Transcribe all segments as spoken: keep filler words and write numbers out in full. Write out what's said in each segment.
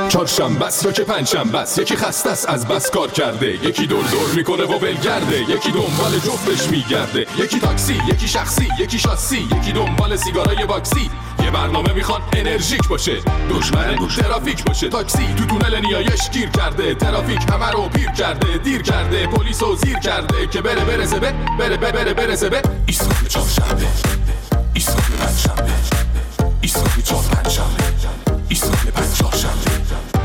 چهارشنبه است یا که پنجشنبه است، یکی خسته است از بس کار کرده، یکی دور دور میکنه و ولگرده، یکی دنبال جفتش میگرده، یکی تاکسی، یکی شخصی، یکی شاسی، یکی دنبال سیگارای باکسی. یه برنامه میخوان انرژیک باشه، دشمن ترافیک باشه. تاکسی تو تونل نیایش گیر کرده، ترافیک همه رو پیر کرده، دیر کرده، پلیس رو زیر کرده که بره برسه به بره بره بره برسه به ایستگاه چهارشنبه، ایستگاه پنجشنبه، ایستگاه چهار پنجشنبه، ایستگاه پنجشنبه.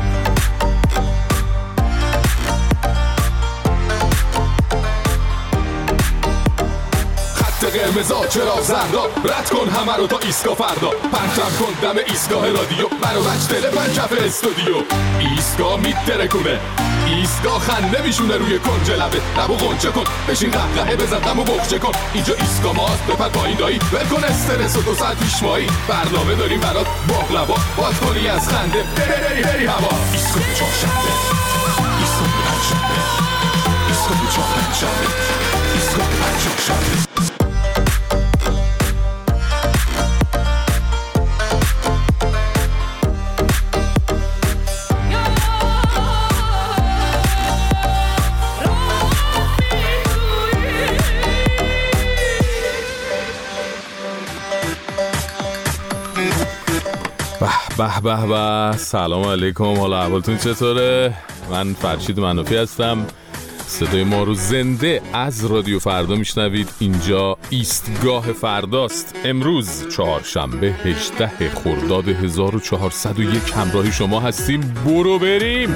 قرمزا چرا زردا، رد کن همه رو تا ایستگاه فردا، پرچم کن دم ایستگاه رادیو، منو بچ تلفن کف استودیو. ایستگاه میترکونه، ایستگاه خنده میشونه روی کنج لبه، لبو غنچه کن بشین قهقهه بزن دمو بخچه کن. اینجا ایستگاه ماست بپر پایین دایی، ول کن استرس و دو ساعت پیش مایی، برنامه داریم برات باقلوا، باز کنی از خنده بری بری بری هوا. ایستگاه چهارشنبه، ایستگاه پنجشنبه، ایستگاه چهار پنجشنبه، ایستگاه پنجشنبه. به به به، سلام علیکم، حالا احوالتون چطوره؟ من فرشید منافی هستم. صدای ما رو زنده از رادیو فردا میشنوید. اینجا ایستگاه فرداست. امروز چهارشنبه هجدهم خرداد هزار و چهارصد و یک همراهی شما هستیم. برو بریم.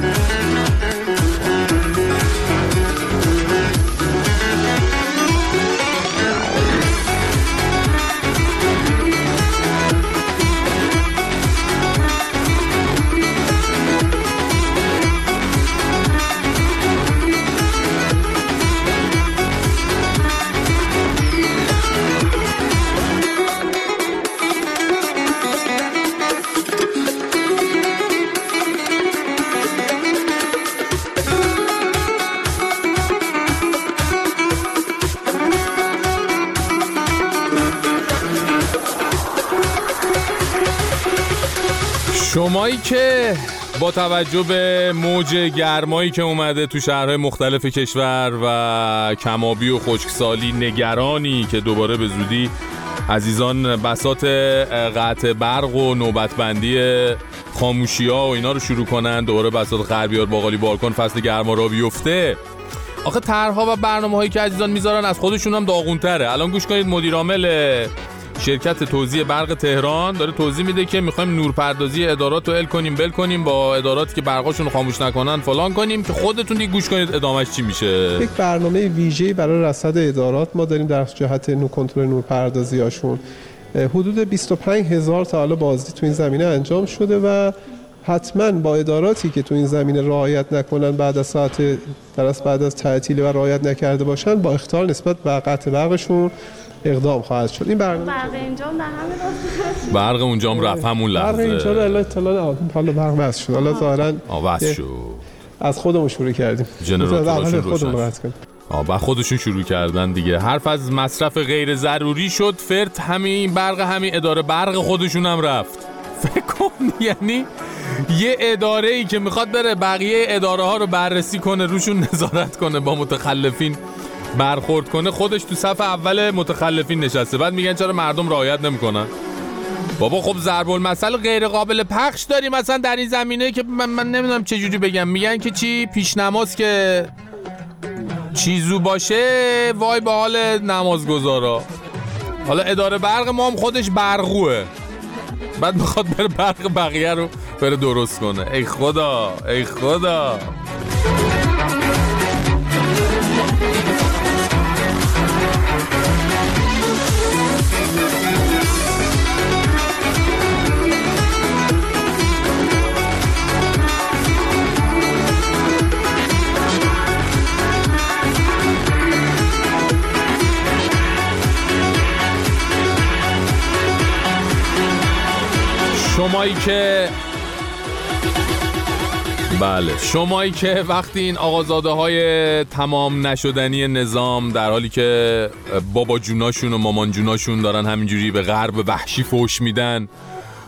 شمایی که با توجه به موج گرمایی که اومده تو شهرهای مختلف کشور و کمابی و خشکسالی نگرانی که دوباره به زودی عزیزان بساط قطع برق و نوبتبندی خاموشی‌ها و اینا رو شروع کنن، دوباره بساط غربیار باقالی بالکن فصل گرما را بیفته. آخه طرح‌ها و برنامه‌هایی که عزیزان میذارن از خودشون هم داغون‌تره. الان گوش کنید، مدیر عامل شرکت توزیع برق تهران داره توضیح میده که میخوایم نورپردازی ادارات رو ال کنیم بل کنیم، با اداراتی که برقاشون رو خاموش نکنن فلان کنیم، که خودتون دیگه گوش کنید ادامهش چی میشه. یک برنامه ویژه‌ای برای رصد ادارات ما داریم در جهت نور کنترل نورپردازی هاشون. حدود بیست و پنج هزار تا حالا بازدید تو این زمینه انجام شده و حتما با اداراتی که تو این زمینه رعایت نکنن، بعد از ساعت درست بعد از تعطیل و رعایت نکرده باشن، با اخطار نسبت به قطع برقشون اقدام خواهد شد. این برنامه برق اینجا نه همه برق اونجا هم رفت همون لحظه. برق اینجا رو الا اطلاع نهادیم، حالا برق وصل شد. حالا ظاهرا وصل شد. از خودمون شروع کردیم. جنراتورشون خودمون رد کنیم. آ با خودشون شروع کردن دیگه. حرف از مصرف غیر ضروری شد، فرد همین برق همین اداره برق خودشون هم رفت. فکر کن یعنی یه اداره ای که میخواد بره بقیه اداره ها رو بررسی کنه، روشون نظارت کنه، با متخلفین برخورد کنه، خودش تو صف اول متخلفین نشسته. بعد میگن چرا مردم رعایت نمیکنن؟ بابا خب ضرب المثل غیر قابل پخش داریم مثلا در این زمینه که من, من نمیدونم چه جوری بگم. میگن که چی پیش نماز که چیزو باشه وای به حال نمازگزارا. حالا اداره برق ما هم خودش برقوه، بعد میخواد بره برق بقیه رو بره درست کنه. ای خدا ای خدا. شمایی که بله شمایی که وقتی این آقازاده های تمام نشدنی نظام در حالی که بابا جوناشون و مامان جوناشون دارن همینجوری به غرب وحشی فوش میدن،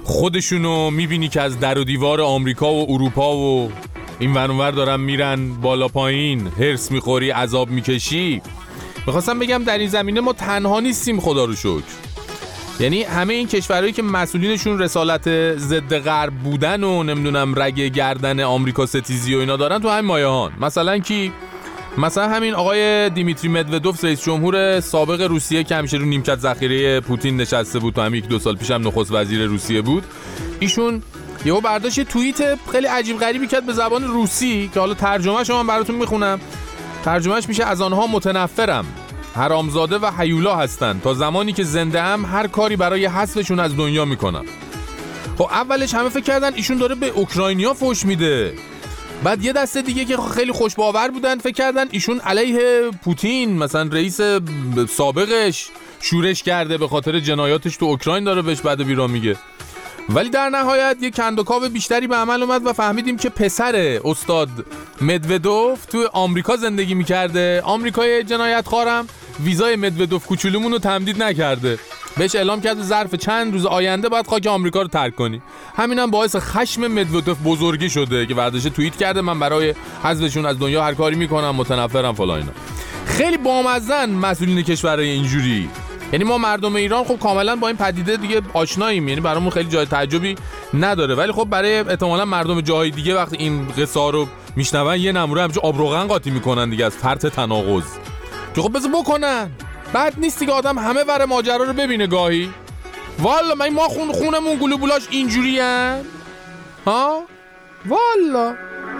خودشونو میبینی که از در و دیوار آمریکا و اروپا و این ور اون ور دارن میرن بالا پایین، هرس میخوری، عذاب میکشی. میخواستم بگم در این زمینه ما تنها نیستیم، خدا رو شکر. یعنی همه این کشورهایی که مسئولینشون رسالت ضد غرب بودن و نمیدونم رگ گردن آمریکا ستیزی و اینا دارن تو همین مایه‌هان. مثلا کی؟ مثلا همین آقای دیمیتری مدودوف، رئیس جمهور سابق روسیه که همیشه رو نیمکت ذخیره پوتین نشسته بود، تو همین یک دو سال پیش هم نخست وزیر روسیه بود. ایشون یهو برداشت یه توییت خیلی عجیب غریبی کرد به زبان روسی که حالا ترجمه‌اش من براتون میخونم. ترجمهش میشه: از آنها متنفرم، حرامزاده و هیولا هستند، تا زمانی که زنده ام هر کاری برای حذفشون از دنیا میکنم. خب اولش همه فکر کردن ایشون داره به اوکراینیا فوش میده. بعد یه دسته دیگه که خیلی خوش باور بودن فکر کردن ایشون علیه پوتین، مثلا رئیس سابقش، شورش کرده، به خاطر جنایاتش تو اوکراین داره بهش بد و بیرا میگه. ولی در نهایت یه کندوکاو بیشتری به عمل اومد و فهمیدیم که پسر استاد مدودوف تو آمریکا زندگی میکرده. آمریکای جنایتخوارم ویزای مدودوف کوچولومون رو تمدید نکرده، بهش اعلام کرده ظرف چند روز آینده باید خاک آمریکا رو ترک کنی. همینم هم باعث خشم مدودوف بزرگی شده که ورداش توییت کرده من برای حذفشون از دنیا هر کاری میکنم، متنفرم فلان اینا. خیلی بامزن مسئولین کشورهای اینجوری. یعنی ما مردم ایران خب کاملا با این پدیده دیگه آشناییم، یعنی برامون خیلی جای تعجبی نداره، ولی خب برای احتمالاً مردم جاهای دیگه وقتی این قصه رو میشنون یه نمره همچون آب روغن قاطی میکنن دیگه از فرط تناقض. که خب بذار بکنن، بعد نیستی که آدم همه ور ماجرا رو ببینه گاهی. والا من ما خون خونمون گلوبولاش اینجوری ان ها والا.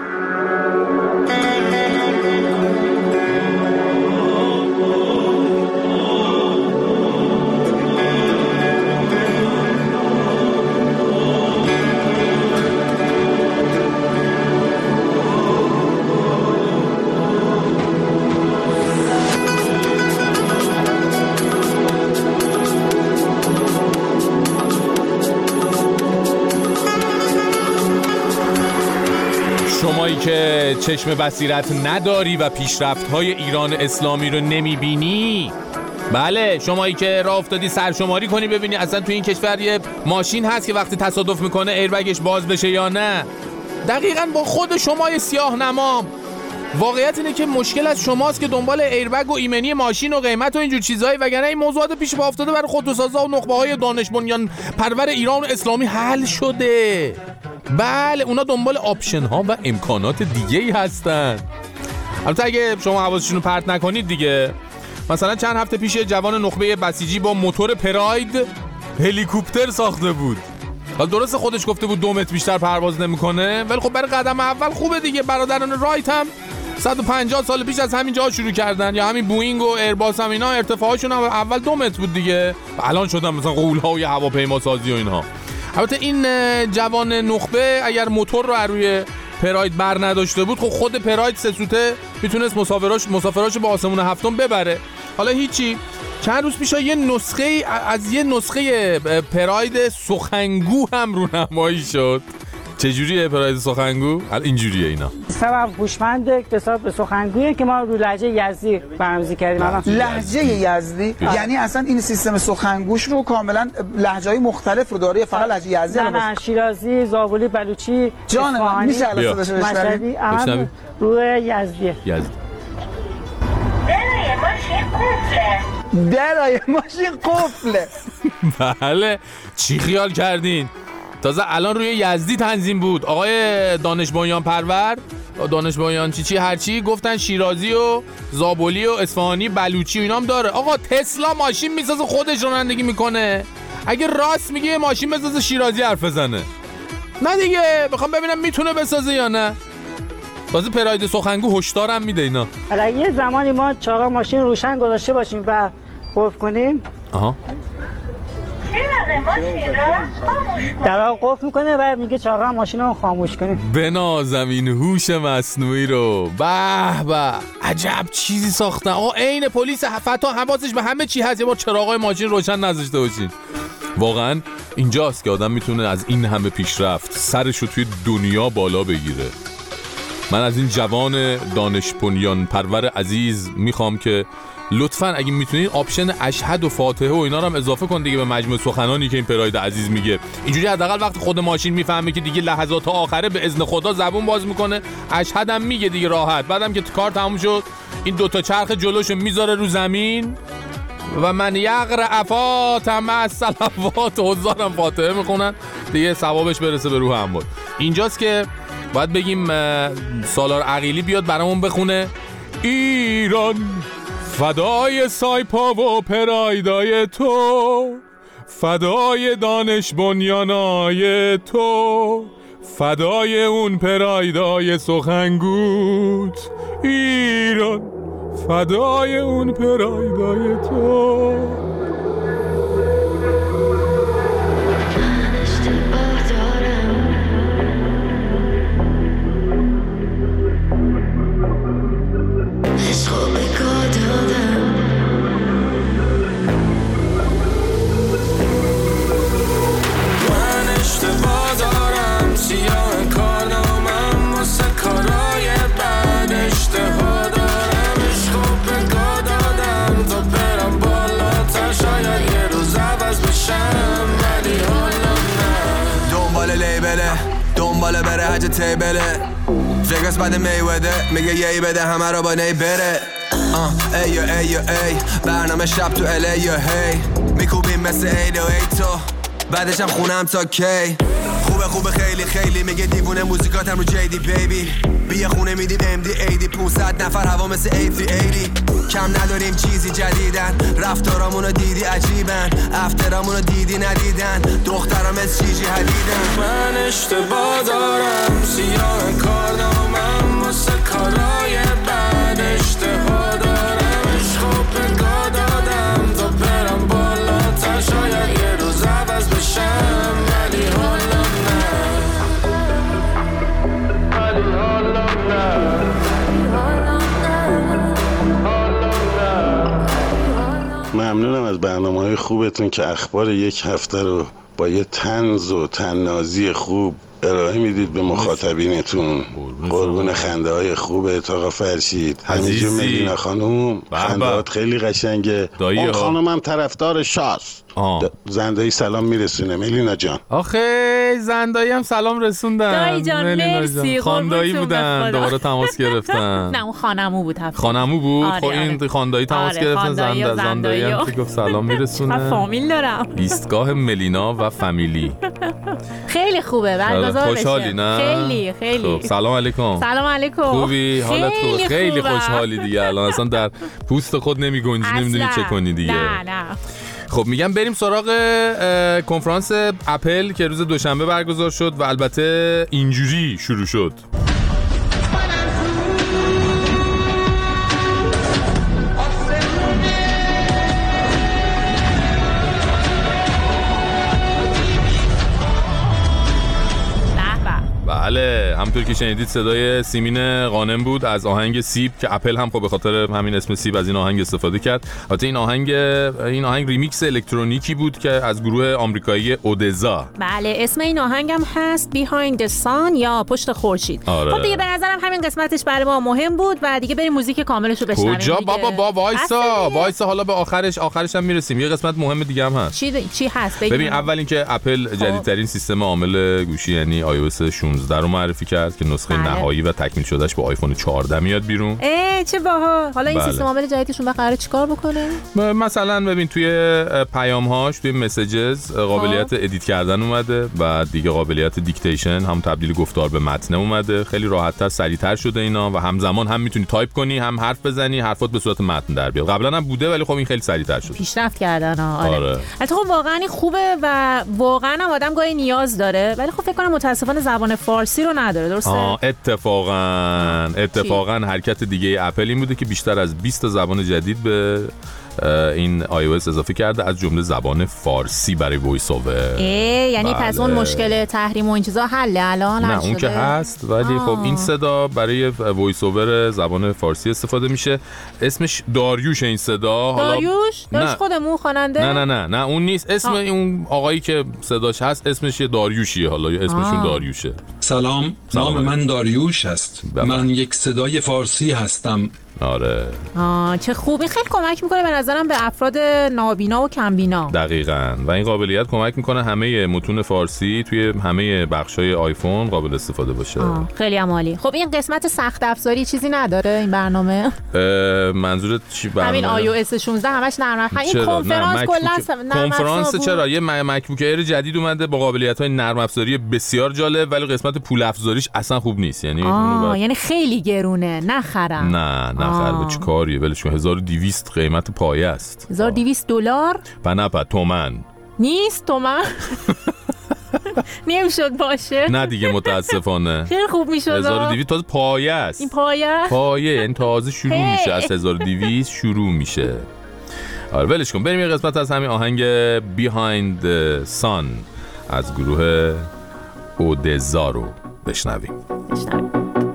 شمایی که چشم بصیرت نداری و پیشرفت‌های ایران اسلامی رو نمی‌بینی، بله شمایی که راه افتادی سرشماری کنی ببینی اصلا تو این کشور یه ماشین هست که وقتی تصادف میکنه ایربگش باز بشه یا نه، دقیقاً با خود شمای سیاه نمام. واقعیت اینه که مشکل از شماست که دنبال ایربگ و ایمنی ماشین و قیمت و اینجور چیزایی، وگرنه این موضوعات پیش پا افتاده برای خودروسازا و نخبه‌های دانش بنیان پرور ایران اسلامی حل شده. بله اونا دنبال آپشن ها و امکانات دیگه ای هستن. البته اگه شما حواسشون رو پرت نکنید دیگه، مثلا چند هفته پیش جوان نخبه بسیجی با موتور پراید هلیکوپتر ساخته بود. حالا درست خودش گفته بود دو متر بیشتر پرواز نمیکنه، ولی خب برای قدم اول خوبه دیگه. برادران رایت هم صد و پنجاه سال پیش از همین جا شروع کردن، یا همین بوئینگ و ایرباس هم اینا ارتفاعشون هم اول دو متر بود دیگه، الان شدن مثلا غول‌ها و هواپیما سازی و اینها. البته این جوان نخبه اگر موتور رو روی پراید بر نداشته بود، خب خود پراید سه سوته میتونست مسافراش مسافراش به آسمون هفتم ببره. حالا هیچی، چند روز پیش یه نسخه از یه نسخه پراید سخنگو هم رونمایی شد. چجوریه پراید سخنگو؟ حالا اینجوریه اینا. سبب هوشمند اکتساب به سخنگویی که ما رو لهجه یزدی برنامه‌ریزی کردیم. لهجه یزدی یعنی اصلا این سیستم سخنگوش رو کاملا لهجه‌های مختلف رو داره، فقط لهجه یزدی نه نه شیرازی، زابلی، بلوچی، جان من میشه الان صداش مشهدی، اما روی یزدی. یزد. درای ماشین قفله. بله چی خیال کردین؟ تازه الان روی یزدی تنظیم بود. آقای دانش بنیان پرور، دانش بنیان چی چی هرچی گفتن شیرازی و زابلی و اصفهانی، بلوچی و اینا هم داره. آقا تسلا ماشین میسازه خودش رانندگی میکنه، اگه راست میگه ماشین بسازه شیرازی حرف بزنه. نه دیگه بخوام ببینم میتونه بسازه یا نه. تازه پراید سخنگو هشدارم میده اینا. حالا یه زمانی ما چهار ماشین روشن گذاشته باشیم و قفل کنیم. آها. در قفل میکنه و میگه چهار ماشین رو خاموش کنیم. بنازم این هوش مصنوعی رو. به به عجب چیزی ساختن. آقا عین پلیس فتا حواسش به همه چی هست، یه بار چراغای ماشین روشن نذاشته باشین. واقعا اینجاست که آدم میتونه از این همه پیشرفت سرش رو توی دنیا بالا بگیره. من از این جوان دانش بنیان پرور عزیز میخوام که لطفاً اگه میتونید آپشن اشهد و فاتحه و اینا رو هم اضافه کن دیگه به مجموع سخنانی که این پراید عزیز میگه. اینجوری حداقل وقت خود ماشین میفهمه که دیگه لحظات آخره به اذن خدا زبون باز میکنه، اشهد هم میگه دیگه راحت. بعدم که کار تموم شد این دوتا چرخ جلوشو میذاره رو زمین و من یقرأ فاتم الصلوات هزارم فاتحه میخونن دیگه ثوابش برسه به روح هم بود. اینجاست که باید بگیم سالار عقیلی بیاد برامون بخونه ایران فدای سایپا و پرایدای تو، فدای دانش بنیانای تو، فدای اون پرایدای سخنگوت، ایران فدای اون پرایدای تو. دنباله بره حج تیبله فکرس بعد میوده میگه یهی بده همه رو با نی بره آه ای ای ای برنامه شب تو ال ای هی میکوبیم مثل ای دو ای تو بعدشم خونم تا کی خوبه خوبه خیلی خیلی میگه دیوونه موزیکاتم رو جی دی بیبی بیا خونه میدیم ام دی ایدی پونصد نفر هوا مثل ای سه ایدی کم نداریم چیزی جدیدن رفتارامونو دیدی عجیبن افترامونو دیدی ندیدن دخترام از چیجی حدیدن من اشتباه دارم سیاه کارنامم واسه کارای بعد اشتباه دارم عشقو بگاه دادم تا برم بالا تا شاید یه روز عوض بشم ولی حالم نه ولی حالم نه ممنونم از برنامه‌های خوبتون که اخبار یک هفته رو با یه طنز و طنازی خوب ارائه میدید به مخاطبینتون. قربون خنده های خوبت آقا فرشید. همینجور ملینا خانوم خندهات خیلی قشنگه. اون خانوم هم طرفدار شاست. زندایی سلام میرسونه ملینا جان. آخه زندایی هم سلام رسوندن. دایی جان مرسی. خاندایی بودن دوباره تماس گرفتن. نه اون خانمو بود هفته. خانمو بود. آره خب این آره. خاندایی تماس آره گرفتن زندایی زند... زندایی هم که گفت سلام میرسونه. من فامیل دارم. ایستگاه ملینا و فامیلی. خیلی خوبه برگزار بشه. خوشحالی نه؟ خیلی خیلی. خب سلام علیکم. سلام علیکم. خوبی؟ حالت خوبه؟ خیلی خوشحالی دیگه الان اصلا در پوست خود نمیگنجی نمیدونی چه کنی دیگه. نه نه. خب میگم بریم سراغ کنفرانس اپل که روز دوشنبه برگزار شد و البته اینجوری شروع شد. بله همونطور که شنیدید صدای سیمین غانم بود از آهنگ سیب که اپل هم خب به خاطر همین اسم سیب از این آهنگ استفاده کرد. البته این آهنگ این آهنگ ریمیکس الکترونیکی بود که از گروه آمریکایی اودزا. بله اسم این آهنگ هم هست Behind the Sun یا پشت خورشید. آره. خب دیگه به نظرم همین قسمتش برای ما مهم بود و دیگه بریم موزیک کاملش رو بشنویم. کجا بابا با وایسا وایسا حالا به آخرش آخرش هم میرسیم. یه قسمت مهم دیگه هم هست. چی چی هست ببین. ببین اول اینکه اپل جدیدترین سیستم عامل گوشی یعنی آی او اس شانزده رو معرفی کرد که نسخه بله. نهایی و تکمیل شدهش با آیفون چهارده میاد بیرون. اه چه باحال. حالا این بله. سیستم عامل جدیدشون به قراره چیکار بکنه؟ مثلا ببین توی پیام‌هاش توی مسیجز قابلیت ادیت کردن اومده و دیگه قابلیت دیکتیشن هم تبدیل گفتار به متن اومده. خیلی راحت‌تر سریع‌تر شده اینا و همزمان هم میتونی تایپ کنی هم حرف بزنی حرفات به صورت متن در بیاد. قبلا هم بوده ولی خب این خیلی سریع‌تر شد. پیشرفت کردن آره. آره. البته خب واقعا خوبه و واقعا هم آدم گاهی نیاز داره ولی خب فکر کنم متأسفانه زبان فارسی رو نداره درسته؟ آه اتفاقا اتفاقا حرکت دیگه اپل این بوده که بیشتر از بیست زبان جدید به این آی او اس اضافه کرده از جمله زبان فارسی برای وایس اوور. یعنی بله. پس اون مشکل تحریم و این چیزا حله الان؟ نه اون که هست ولی آه. خب این صدا برای وایس اوور زبان فارسی استفاده میشه. اسمش داریوش این صدا. داریوش؟ داریوش خودمون خواننده؟ نه نه نه نه اون نیست. اسم آه. اون آقایی که صداش هست اسمش داریوشیه. حالا اسمشون آه. داریوشه. سلام, سلام. نام من داریوش است. بله. من یک صدای فارسی هستم آره آه چه خوب. این خیلی کمک میکنه به نظرم به افراد نابینا و کمبینا. دقیقاً. و این قابلیت کمک میکنه همه متون فارسی توی همه بخشای آیفون قابل استفاده باشه. آه خیلی عالی. خب این قسمت سخت افزاری چیزی نداره این برنامه؟ منظورت چی برنامه؟ همین آی او اس شانزده همش نرم افزار. این کنفرانس کلا نرم کنفرانس چرا یه مکبوک ایر جدید اومده با قابلیت‌های نرم افزاری بسیار جالب، ولی قسمت پول افزاریش اصلا خوب نیست. یعنی آه یعنی خیلی گرونه نخرم. نه نخر. چه کاریه؟ ولش کن. هزار و دویست قیمت پایه است. هزار و دویست دلار؟ نه نه تومن نیست. تومن نمیشد باشه. نه دیگه متاسفانه. خیلی خوب میشد. هزار و دویست تازه پایه است. این پایه پایه یعنی تازه شروع میشه. از هزار و دویست شروع میشه. آره ولش کن. بریم یه قسمت از همین آهنگ Behind the Sun از گروه اودزا رو بشنویم. بشنویم.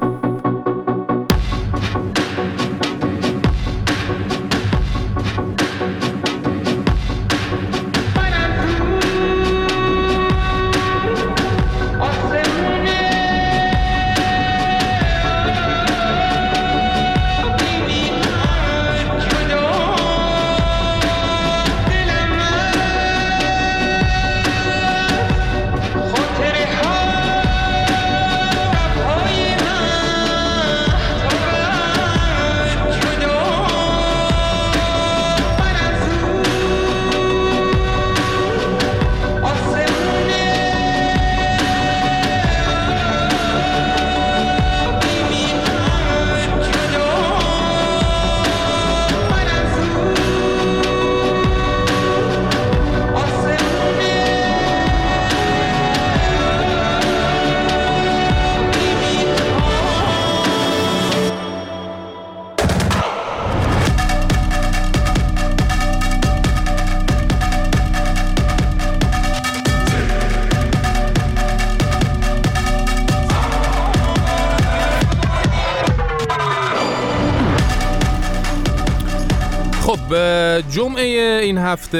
جمعه این هفته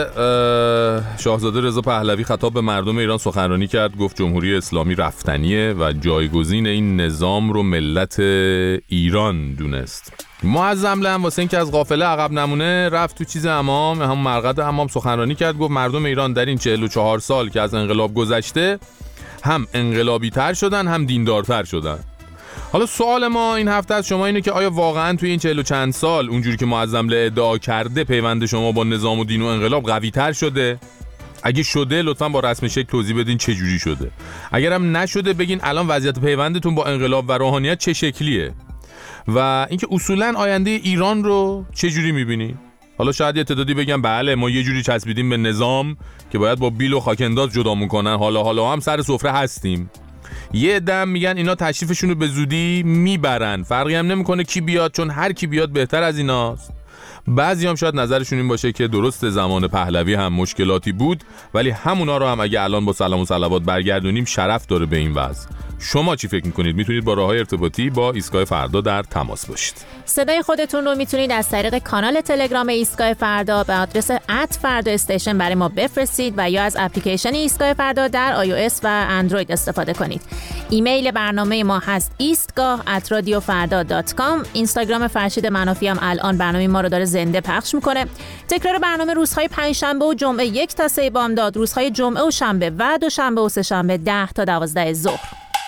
شاهزاده رضا پهلوی خطاب به مردم ایران سخنرانی کرد. گفت جمهوری اسلامی رفتنیه و جایگزین این نظام رو ملت ایران دونست. معظم لم واسه این که از قافله عقب نمونه رفت تو چیز امام، هم مرقد امام سخنرانی کرد. گفت مردم ایران در این چهل و چهار سال که از انقلاب گذشته هم انقلابی تر شدن هم دیندارتر شدن. حالا سوال ما این هفته از شما اینه که آیا واقعا توی این چهل و چند سال اونجوری که معظم له ادعا کرده پیوند شما با نظام و دین و انقلاب قوی تر شده؟ اگه شده لطفاً با رسم شکل توضیح بدین چه جوری شده. اگرم نشده بگین الان وضعیت پیوندتون با انقلاب و روحانیت چه شکلیه و اینکه اصولاً آینده ایران رو چه جوری می‌بینی؟ حالا شاید یه تعدادی بگن بله ما یه جوری چسبیدیم به نظام که باید با بیل و خاکنداز جدا می‌کنن، حالا حالا هم سر سفره هستیم. یه دم میگن اینا تشریفشون رو به زودی میبرن، فرقی هم نمیکنه کی بیاد چون هر کی بیاد بهتر از ایناست. بعضی هم شاید نظرشون این باشه که درست زمان پهلوی هم مشکلاتی بود ولی همونا رو هم اگه الان با سلام و صلوات برگردونیم شرف داره به این وضع. شما چی فکر میکنید؟ میتونید با راههای ارتباطی با ایستگاه فردا در تماس باشید. صدای خودتون رو میتونید از طریق کانال تلگرام ایستگاه فردا به آدرس ات فردا استیشن برای ما بفرستید و یا از اپلیکیشن ایستگاه فردا در آی او اس و اندروید استفاده کنید. ایمیل برنامه ما هست ایستگاه ات رادیو فردا دات کام. اینستاگرام فرشید منافی هم الان برنامه ما رو داره زنده پخش میکنه. تکرار برنامه روزهای پنجشنبه و جمعه یک تا سه بامداد، روزهای جمعه و شنبه و دوشنبه و سه شنبه ده تا دوازده ظهر.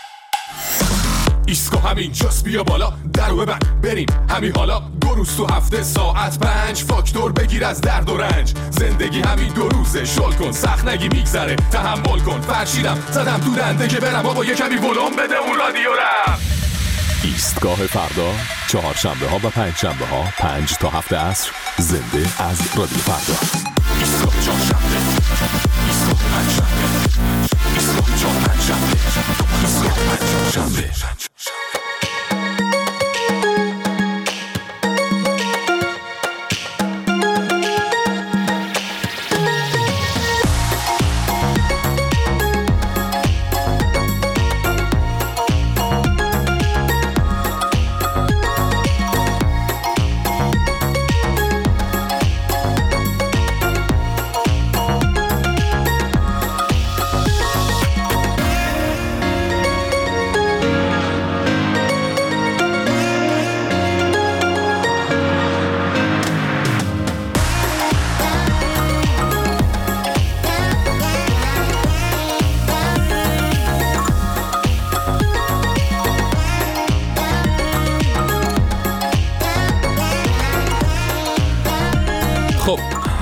ایستگاه همین جاست، بیا بالا درو ببند بریم همین حالا. دو روز تو هفته ساعت پنج فاکتور بگیر از درد و رنج. زندگی همین دو روزه شل کن سخت نگی میگذره تحمل کن. فرشیدم زدم تو دنده که برم بابا یه کمی ولوم بده اون رادیو رم. ایستگاه فردا چهارشنبه ها و پنج شنبه ها پنج تا هفت عصر زنده از رادیو فردا. ایستگاه چهارشنبه، ایستگاه پنجشنبه، ایستگاه چهار پنجشنبه، ایستگاه پنجشنبه.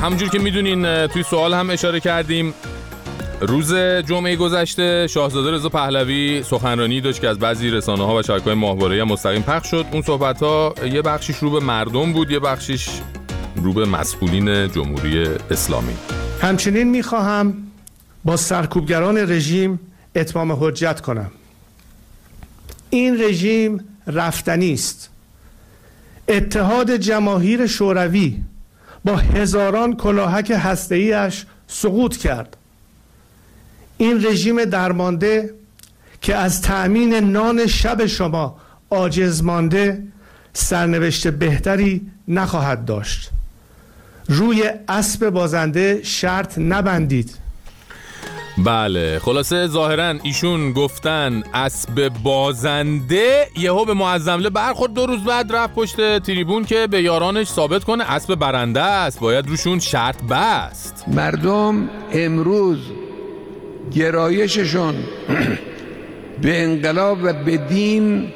همونجور که میدونین توی سوال هم اشاره کردیم، روز جمعه گذشته شاهزاده رضا پهلوی سخنرانی داشت که از بعضی رسانه‌ها و شبکه‌های ماهواره‌ای مستقیم پخش شد. اون صحبت‌ها یه بخشیش رو به مردم بود، یه بخشیش رو به مسئولین جمهوری اسلامی. همچنین می‌خواهم با سرکوبگران رژیم اتمام حجت کنم. این رژیم رفتنی است. اتحاد جماهیر شوروی با هزاران کلاهک هسته‌ای‌اش سقوط کرد. این رژیم درمانده که از تأمین نان شب شما عاجز مانده سرنوشت بهتری نخواهد داشت. روی اسب بازنده شرط نبندید. بله، خلاصه ظاهراً ایشون گفتن اسب بازنده، یهو به معظمله برخورد. دو روز بعد رفت پشت تریبون که به یارانش ثابت کنه اسب برنده است، باید روشون شرط بست. مردم امروز گرایششون به انقلاب و به دین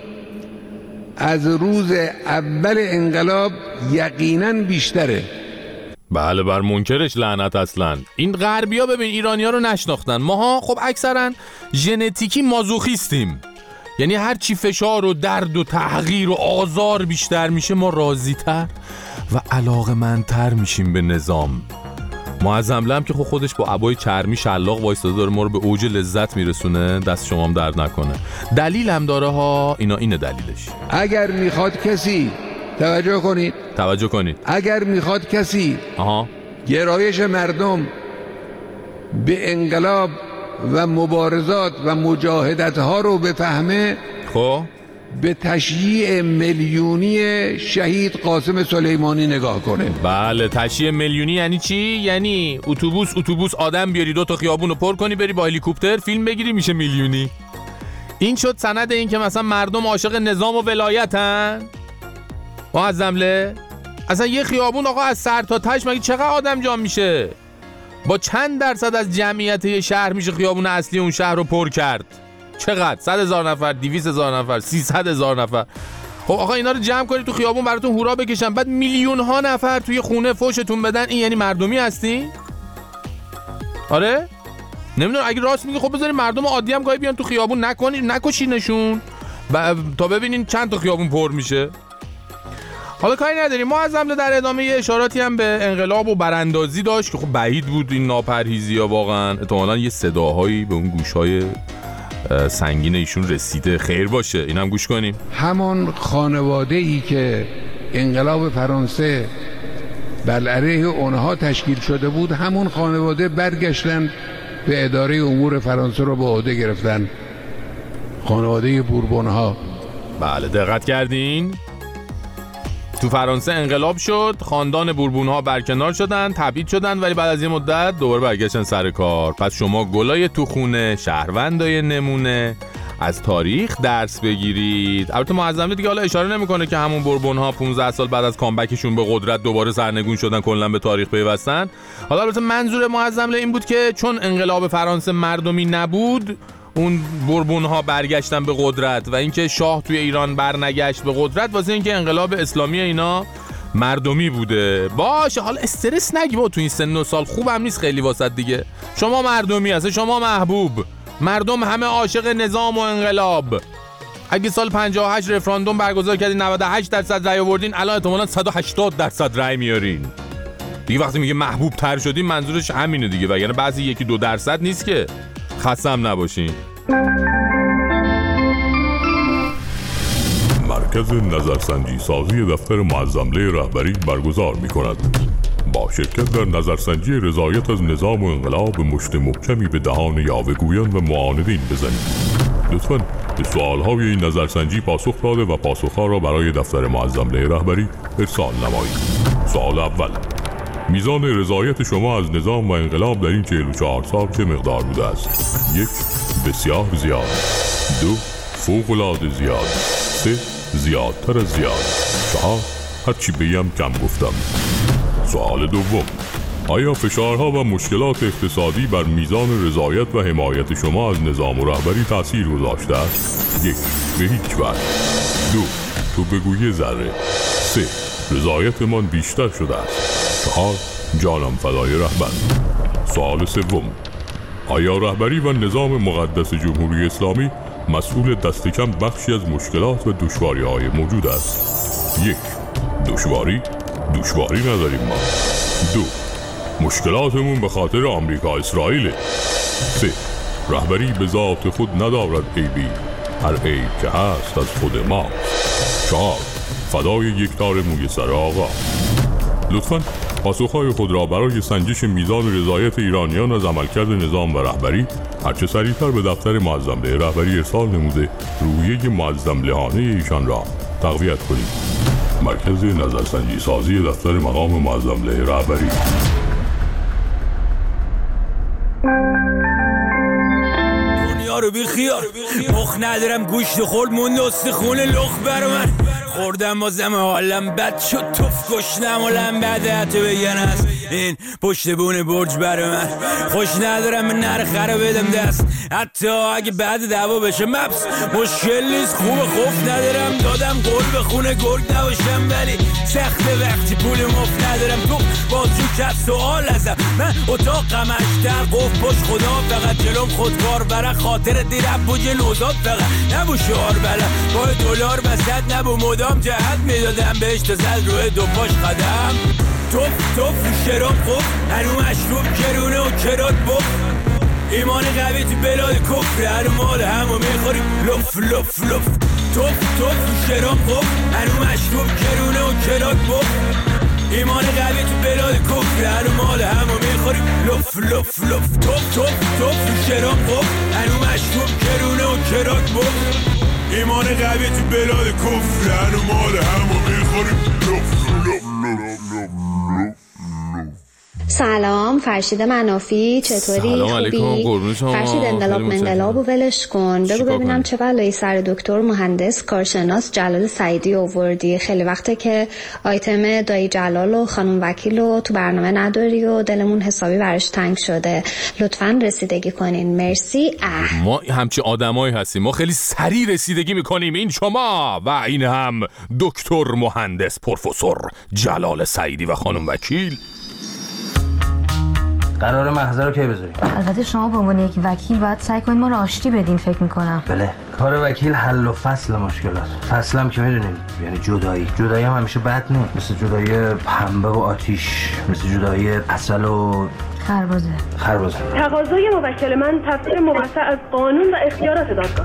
از روز اول انقلاب یقیناً بیشتره. بله، بر منکرش لعنت. اصلا این غربیا ببین ایرانی‌ها رو نشناختن. ماها خب اکثرا ژنتیکی مازوخیستیم، یعنی هر چی فشار و درد و تحقیر و آزار بیشتر میشه ما راضی‌تر و علاقه‌مندتر میشیم به نظام. معظمله هم که خب خودش با عبای چرمی شلاق وایساده داره ما رو به اوج لذت میرسونه، دست شما هم درد نکنه. دلیل هم داره ها، اینا اینه دلیلش. اگر میخواد کسی توجه کنید توجه کنید اگر میخواد کسی آها گرایش مردم به انقلاب و مبارزات و مجاهدت ها رو بفهمه، خب به تشییع میلیونی شهید قاسم سلیمانی نگاه کنه. بله، تشییع میلیونی یعنی چی؟ یعنی اتوبوس اتوبوس آدم بیاری، دو تا خیابون رو پر کنی، بری با هلیکوپتر فیلم بگیری، میشه میلیونی. این شد سند این که مثلا مردم عاشق نظام و ولایتن. معظمله اصلا یه خیابون آقا از سر تا تهش مگه چقدر آدم جمع میشه؟ با چند درصد از جمعیت یه شهر میشه خیابون اصلی اون شهر رو پر کرد؟ چقدر؟ صد هزار نفر، دویست هزار نفر، سیصد هزار نفر. خب آقا اینا رو جمع کنید تو خیابون براتون هورا بکشن، بعد میلیون ها نفر توی خونه فوشتون بدن، این یعنی مردمی هستی؟ آره؟ نمیدونم، اگه راست میگی خب بذارید مردم عادی هم گاهی بیان تو خیابون، نکنید نکشینشون ب... تا ببینین چند تا خیابون پر میشه. حالا کاری نداریم. معظمله در ادامه یه اشاراتی هم به انقلاب و براندازی داشت که خب بعید بود این ناپرهیزی ها، واقعا احتمالاً یه صداهایی به اون گوشهای سنگین ایشون رسیده. خیر باشه، اینم گوش کنیم. همون خانواده‌ای که انقلاب فرانسه بر علیه اونها تشکیل شده بود، همون خانواده برگشتن به اداره امور فرانسه رو به عهده گرفتن، خانواده بوربون ها. بله، دقت کردین؟ تو فرانسه انقلاب شد، خاندان بوربون ها برکنار شدن، تبعید شدن، ولی بعد از این مدت دوباره برگشتن سر کار. پس شما گلای تو خونه، شهروندای نمونه، از تاریخ درس بگیرید. البته معظمله دیگه حالا اشاره نمیکنه که همون بوربون ها پانزده سال بعد از کامبکشون به قدرت دوباره سرنگون شدن، کلا به تاریخ پیوستن. حالا البته منظور معظمله این بود که چون انقلاب فرانسه مردمی نبود، اون بوربون ها برگشتن به قدرت و اینکه شاه توی ایران برنگشت به قدرت واسه اینکه انقلاب اسلامی اینا مردمی بوده. باشه، حالا استرس نگی با تو این سن و سال، خوبم نیست خیلی واسط دیگه. شما مردمی هست، شما محبوب، مردم همه عاشق نظام و انقلاب. اگه سال پنجاه و هشت رفراندوم برگزار کردین، نود و هشت درصد رأی آوردین، الان احتمالاً صد و هشتاد درصد رأی میارین دیگه. وقتی میگه محبوب تر شدین منظورش همینه دیگه، وگرنه بعضی یکی دو درصد نیست که. خستم نباشین. مرکز نظرسنجی سازی دفتر معظمله رهبری برگزار می کند. با شرکت در نظرسنجی رضایت از نظام و انقلاب مشت محکمی به دهان یاوه‌گویان و معاندین بزنید. لطفاً به سوالهای این نظرسنجی پاسخ داده و پاسخها را برای دفتر معظمله رهبری ارسال نمایید. سوال اول: میزان رضایت شما از نظام و انقلاب در این چهل و چهار سال چه مقدار بوده است؟ یک، بسیار زیاد. دو، فوق‌العاده زیاد. سه، زیادتر از زیاد. چهار، هرچی بگم کم گفتم. سوال دوم: آیا فشارها و مشکلات اقتصادی بر میزان رضایت و حمایت شما از نظام و رهبری تأثیر گذاشته است؟ یک، به هیچ وجه. دو، تو بگو یه ذره. سه، رضایتمان بیشتر شده است. چهار، جانم فدای رهبر. سوال سوم، آیا رهبری و نظام مقدس جمهوری اسلامی مسئول دست کم بخشی از مشکلات و دشواری‌های موجود است؟ یک، دشواری دشواری نداریم ما. دو، مشکلاتمون به خاطر آمریکا اسرائیل. سه، رهبری به ذات خود ندارد عیبی، هر عیب که هست از خود ما. چهار، فدای یک تار موی سر آقا. لطفاً پاسخهای خود را برای سنجش میزان رضایت ایرانیان از عملکرد نظام و رهبری هرچه سریعتر به دفتر معظم‌له رهبری ارسال نموده روحیه معظم لهانه ایشان را تقویت کنید. مرکز نظرسنجی سازی دفتر مقام معظم‌له رهبری. دنیا رو بی خیار مخ ندارم گوشت خورد موند استخونه لخ بر من خوردم بازم حالم بد شد توف گشنم و لم بده حتی بگن است این پشت بونه برج بر من خوش ندارم من نرخه رو بدم دست حتی اگه بعد دعوا بشه مبس مشکل نیست خوب خوف ندارم دادم قول به خونه گرگ نباشم ولی سخت وقتی پول مفت ندارم تو بازو کت سوال ازم من اتاقم اشتر قف پشت خدا فقط جلوم خودکار برای خاطر دیرم بوجه نوزاد فقط نبو شعار بلم با دلار بسد نبو مدام جهت میدادم بهش تا زد روی دو پاش قدم توف توف شراب خوب هنو مشروب کرونه و کرات بخ ایمان قوی تو بلاد کفر هنو مال همو میخوریم لف لف لف توف توف شراب خوب هنو مشروب کرونه و کرات بخ ایمان قوی تو بلاد کفر هنو مال همو میخوریم لف لف لف توف توف توف شراب خوب هنو مشروب کرونه و کرات بخ ایمان قوی تو بلاد کفر هنو مال همو میخوریم لف لف لف سلام، فرشید منافی، چطوری؟ سلام علیکم، قربون شما. فرشید انقلاب منقلاب و ولش کن بگو ببینم چه بلایی سر دکتر مهندس کارشناس جلال سعیدی آوردی. خیلی وقته که آیتم دایی جلال و خانم وکیل رو تو برنامه نداری و دلمون حسابی براش تنگ شده. لطفاً رسیدگی کنین. مرسی. اه. ما همچی آدمایی هستیم، ما خیلی سریع رسیدگی میکنیم. این شما و این هم دکتر مهندس پروفسور جلال سعیدی و خانم وکیل. قرار محضر رو کی بذاریم؟ البته شما به عنوان یک وکیل باید سعی کنید ما رو آشتی بدین فکر میکنم. بله، کار وکیل حل و فصل مشکلات. فصل هم که میدونیم یعنی جدایی. جدایی هم همیشه بد نیست، مثل جدایی پنبه و آتیش، مثل جدایی عسل و خربزه. خربزه. تقاضای موکل من تفسیر موسع از قانون و اختیارات دادگاه.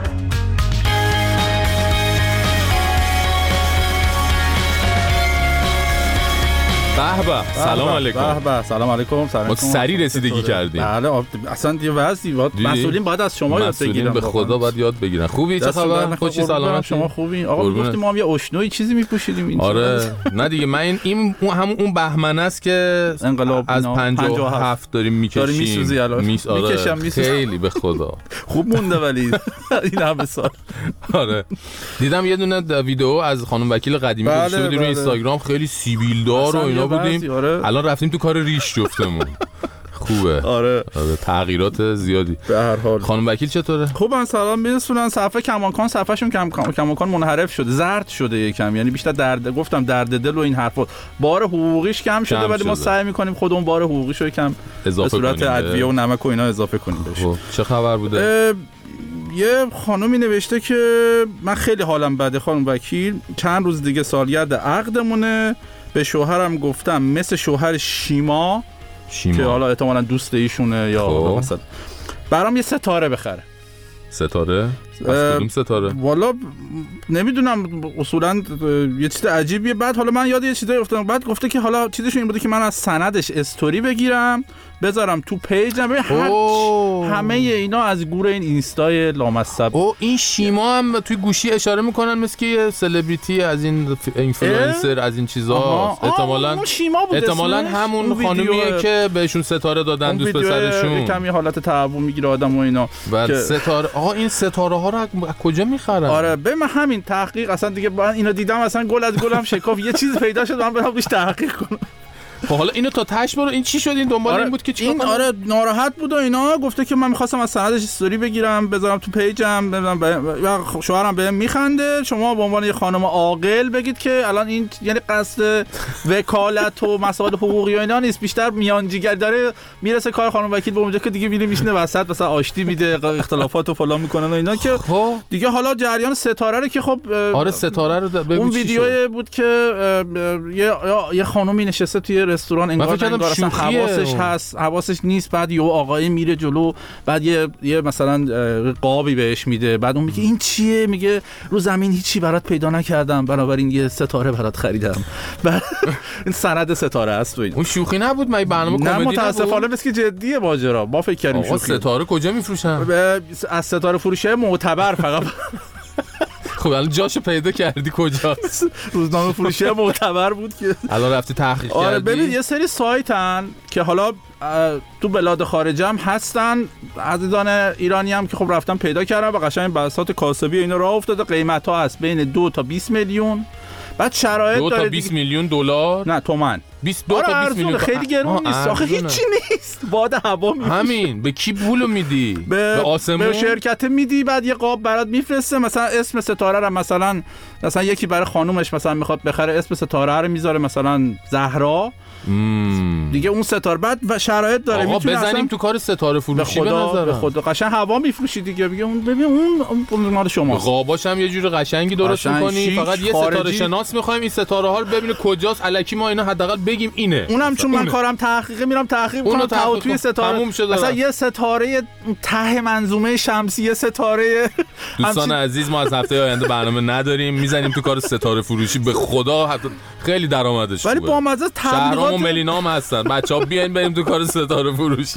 به به، سلام علیکم. به به، سلام علیکم. سلام. ما سریع رسیدگی کردیم. بله، اصلا یه وضعی بود. مسئولین باید از شما یاد بگیرن. به خدا باید یاد بگیرن. خوبی؟ چه خبر؟ خوشی سلامتی؟ شما خوبی؟ آقا گفتیم ما هم یه اشنوی چیزی میپوشیدیم اینجا. آره، نه دیگه، من این این همون اون بهمن است که انقلاب از پنجاه و هفت داریم میکشیم. داریم میسوزی الان. میس آره. میکشم میسوزم. خیلی به خدا. خوب مونده ولی این همه سال. آره. دیدم یه دونه ویدیو از خانم وکیل قدیمی گذاشته بودی روی اینستاگرام، خیلی سیبیل دار و اینا بودیم. الان رفتیم تو کار ریش جفتمون. خوبه. آره. آره، تغییرات زیادی. به هر حال خانم وکیل چطوره؟ خوبن، سلام میرسونن. صفحه کماکان صفحهشون کم کماکان منحرف شده، زرد شده یکم، یعنی بیشتر درد گفتم درد دل و این حرفا. بار حقوقیش کم شده، ولی ما سعی میکنیم خودمون بار حقوقیش رو یکم اضافه کنیم، به صورت ادویه و نمک و اینا اضافه کنیم بهش. خب چه خبر بوده؟ یه خانومی نوشته که من خیلی حالم بده خانم وکیل، چند روز دیگه سالگرد عقدمونه، به شوهرم گفتم مثل شوهر شیما, شیما. که حالا احتمالاً دوست ایشونه یا خب. مثلا برام یه ستاره بخره. ستاره؟ از کدوم ستاره؟ والا نمیدونم، اصولا یه چیز عجیبیه. بعد حالا من یاد یه چیزایی افتادم، بعد گفته که حالا چیزش این بوده که من از سندش استوری بگیرم بذارم تو پیجم، همه اینا از گور این اینستای لامصب. او این شیما هم توی گوشی اشاره میکنن مثل که یه سلبریتی از این اینفلوئنسر از این چیزا، احتمالاً احتمالاً همون خانومیه که بهشون ستاره دادن دوست پسرشون. کمی حالت تعبو میگیره آدم و اینا. بعد ستاره، آها این ستاره ها رو از کجا میخرن؟ آره به من همین تحقیق اصلا دیگه من اینا دیدم اصلا گل از گلم شکاف، یه چیز پیدا شد من برام روش تحقیق کنم. خب حالا اینو تا تاش برو، این چی شد؟ این دنبال آره این بود که چیکار این کنم؟ آره ناراحت بود و اینا، گفته که من می‌خواستم از سندش استوری بگیرم بذارم تو پیجم، و شوهرم بهم میخنده، شما به عنوان یه خانم عاقل بگید که الان این یعنی قصد وکالت و مسائل حقوقی و اینا نیست، بیشتر میانجیگر داره میرسه کار خانم وکیل به اونجا که دیگه میره میشینه وسط مثلا آشتی میده، اختلافات و فلان میکنن و اینا که خب دیگه حالا جریان ستاره رو که خب آره ستاره رو بگو. اون ویدیویی بود که یه یه خانومی نشسته توی رستوران انگار انگار اصلا حواسش هست حواسش نیست، بعد یه آقایی میره جلو، بعد یه یه مثلا قابی بهش میده، بعد اون میگه این چیه؟ میگه رو زمین هیچی برات پیدا نکردم بنابراین یه ستاره برات خریدم. این سند ستاره است. اون شوخی نبود؟ من برنامه کمدی نبود. نه متاسفانه بس که جدیه ماجرا. ما فکر کردیم شوخی. ستاره کجا میفروشن؟ از ستاره فروشه معتبر فقط. خب الان جاشو پیدا کردی کجاست؟ روزنامه فروشی معتبر بود که الان رفتی تحقیق کردی؟ آره ببین یه سری سایتن که حالا تو بلاد خارجی هم هستن، عزیزان ایرانی هم که خب رفتن پیدا کردن و قشنگ بساط کاسبی اینا راه افتاده، قیمت ها هست بین دو تا بیست میلیون، بعد شرایط دو داره تا بیست میلیون دلار؟ نه تومن. بیست دو تا بیست میلیون خیلی گرون نیست آخه، هیچی نیست، باد هوا میفروشه. همین به کی پولو میدی؟ به, به آسمون؟ به شرکت میدی، بعد یه قاب برات میفرسته، مثلا اسم ستاره رو مثلا مثلا یکی برای خانومش مثلا میخواد بخره اسم ستاره رو میذاره مثلا زهرا مم. دیگه اون ستاره بعد و شرایط داره آقا بزنیم تو کار ستاره فروشی به نظرم. به خدا قشنگ هوا میفروشی دیگه، میگه اون ببین اون مال شماست. قاباش هم یه جوری قشنگی درست می‌کنی، فقط یه ستاره شناس می‌خوایم این ستاره ها رو ببینه کجاست، الکی ما اینا حداقل بگیم اینه. اونم چون من کارم تحقیقی میرم تحقیق کنم تا توی ستاره مثلا یه ستاره ته منظومه شمسی ستاره. دوستان عزیز ما از هفته آینده برنامه نداریم، میزنیم تو کار ستاره فروشی، به خدا خیلی درآمدش خوبه. ولی با مزه تبلیغات و ملینا هم هستن، بچه‌ها بیاین بریم تو کار ستاره فروشی.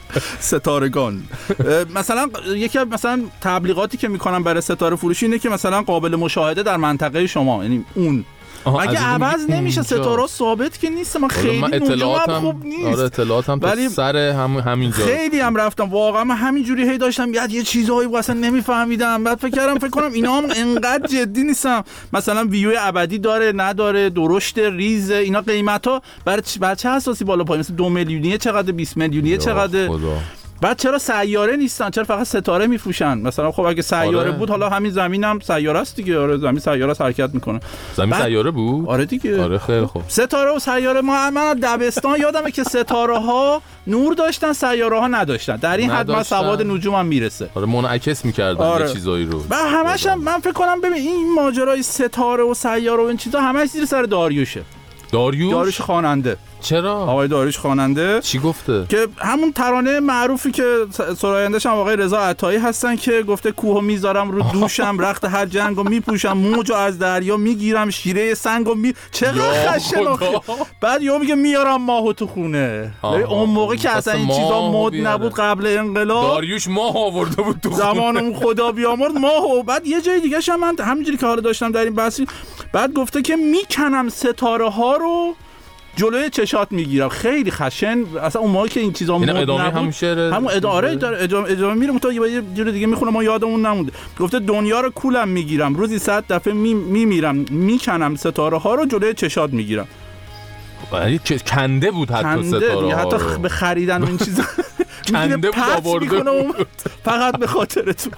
ستارگان مثلا یکی مثلا تبلیغاتی که میکنن برای ستاره فروشی اینه که مثلا قابل مشاهده در منطقه شما، یعنی اون مگه عوض نمیشه؟ ستاره ثابت که نیست، من خیلی نجومم خوب نیست. آره اطلاعاتم تو سر هم همینجا خیلی هم رفتم واقعا، من همینجوری هی داشتم یاد یه چیزایی اصلا نمیفهمیدم، بعد فکر کردم فکر کنم اینا هم انقدر جدی نیستم، مثلا ویو ابدی داره نداره، درشت ریز اینا، قیمتا برای بر چه اساسی بالا پایین، مثلا دو میلیونیه چقدر، بیست میلیونیه چقدر، بعد چرا سیاره نیستن؟ چرا فقط ستاره میفروشن؟ مثلا خب اگه سیاره آره. بود حالا همین زمینم سیاره است دیگه، آره زمین سیاره است حرکت میکنه. زمین بعد... سیاره بود؟ آره دیگه. آره خیلی خوب. ستاره و سیاره ما من دبستان یادمه که ستاره ها نور داشتن سیاره ها نداشتن، در این حد من سواد نجومم میرسه. آره منعکس میکردن آره. یه چیزایی رو. و همش هم من فکر کنم ببین این ماجرای ستاره و سیاره و این چیزا همش زیر سر داریوشه. داریوش؟ داریوش خواننده. چرا؟ آقای داریوش خواننده چی گفته؟ که همون ترانه معروفی که سرایندش هم آقای رضا عطایی هستن که گفته کوهو میذارم رو دوشم، رخت هر جنگو میپوشم، موجو از دریا میگیرم، شیره سنگو می چقدر خشن. بعد یهو میگه میارم ماهو تو خونه. اون موقع که اصلا این چیزا مد نبود قبل انقلاب، داریوش ماه آورده بود تو خونه. زمان اون خدا بیامرد ماهو. بعد یه جای دیگه هم من همینجوری که حالا داشتم در این بحثی، بعد گفته که میکنم ستاره ها رو جلوی چشات میگیرم، خیلی خشن. اصلا اون موقع که این چیزا مد نبود همون شعر همون اداره داره ادامه ادامه میره تو یه جور دیگه میخونم ما یادمون نمونده. گفته دنیا رو کولم میگیرم، روزی صد دفعه میمیرم، میکنم ستاره ها رو جلوی چشات میگیرم. یعنی کنده بود حتی ستاره ها، حتی به خریدن این چیزا کنده بود آورده فقط به خاطر تو.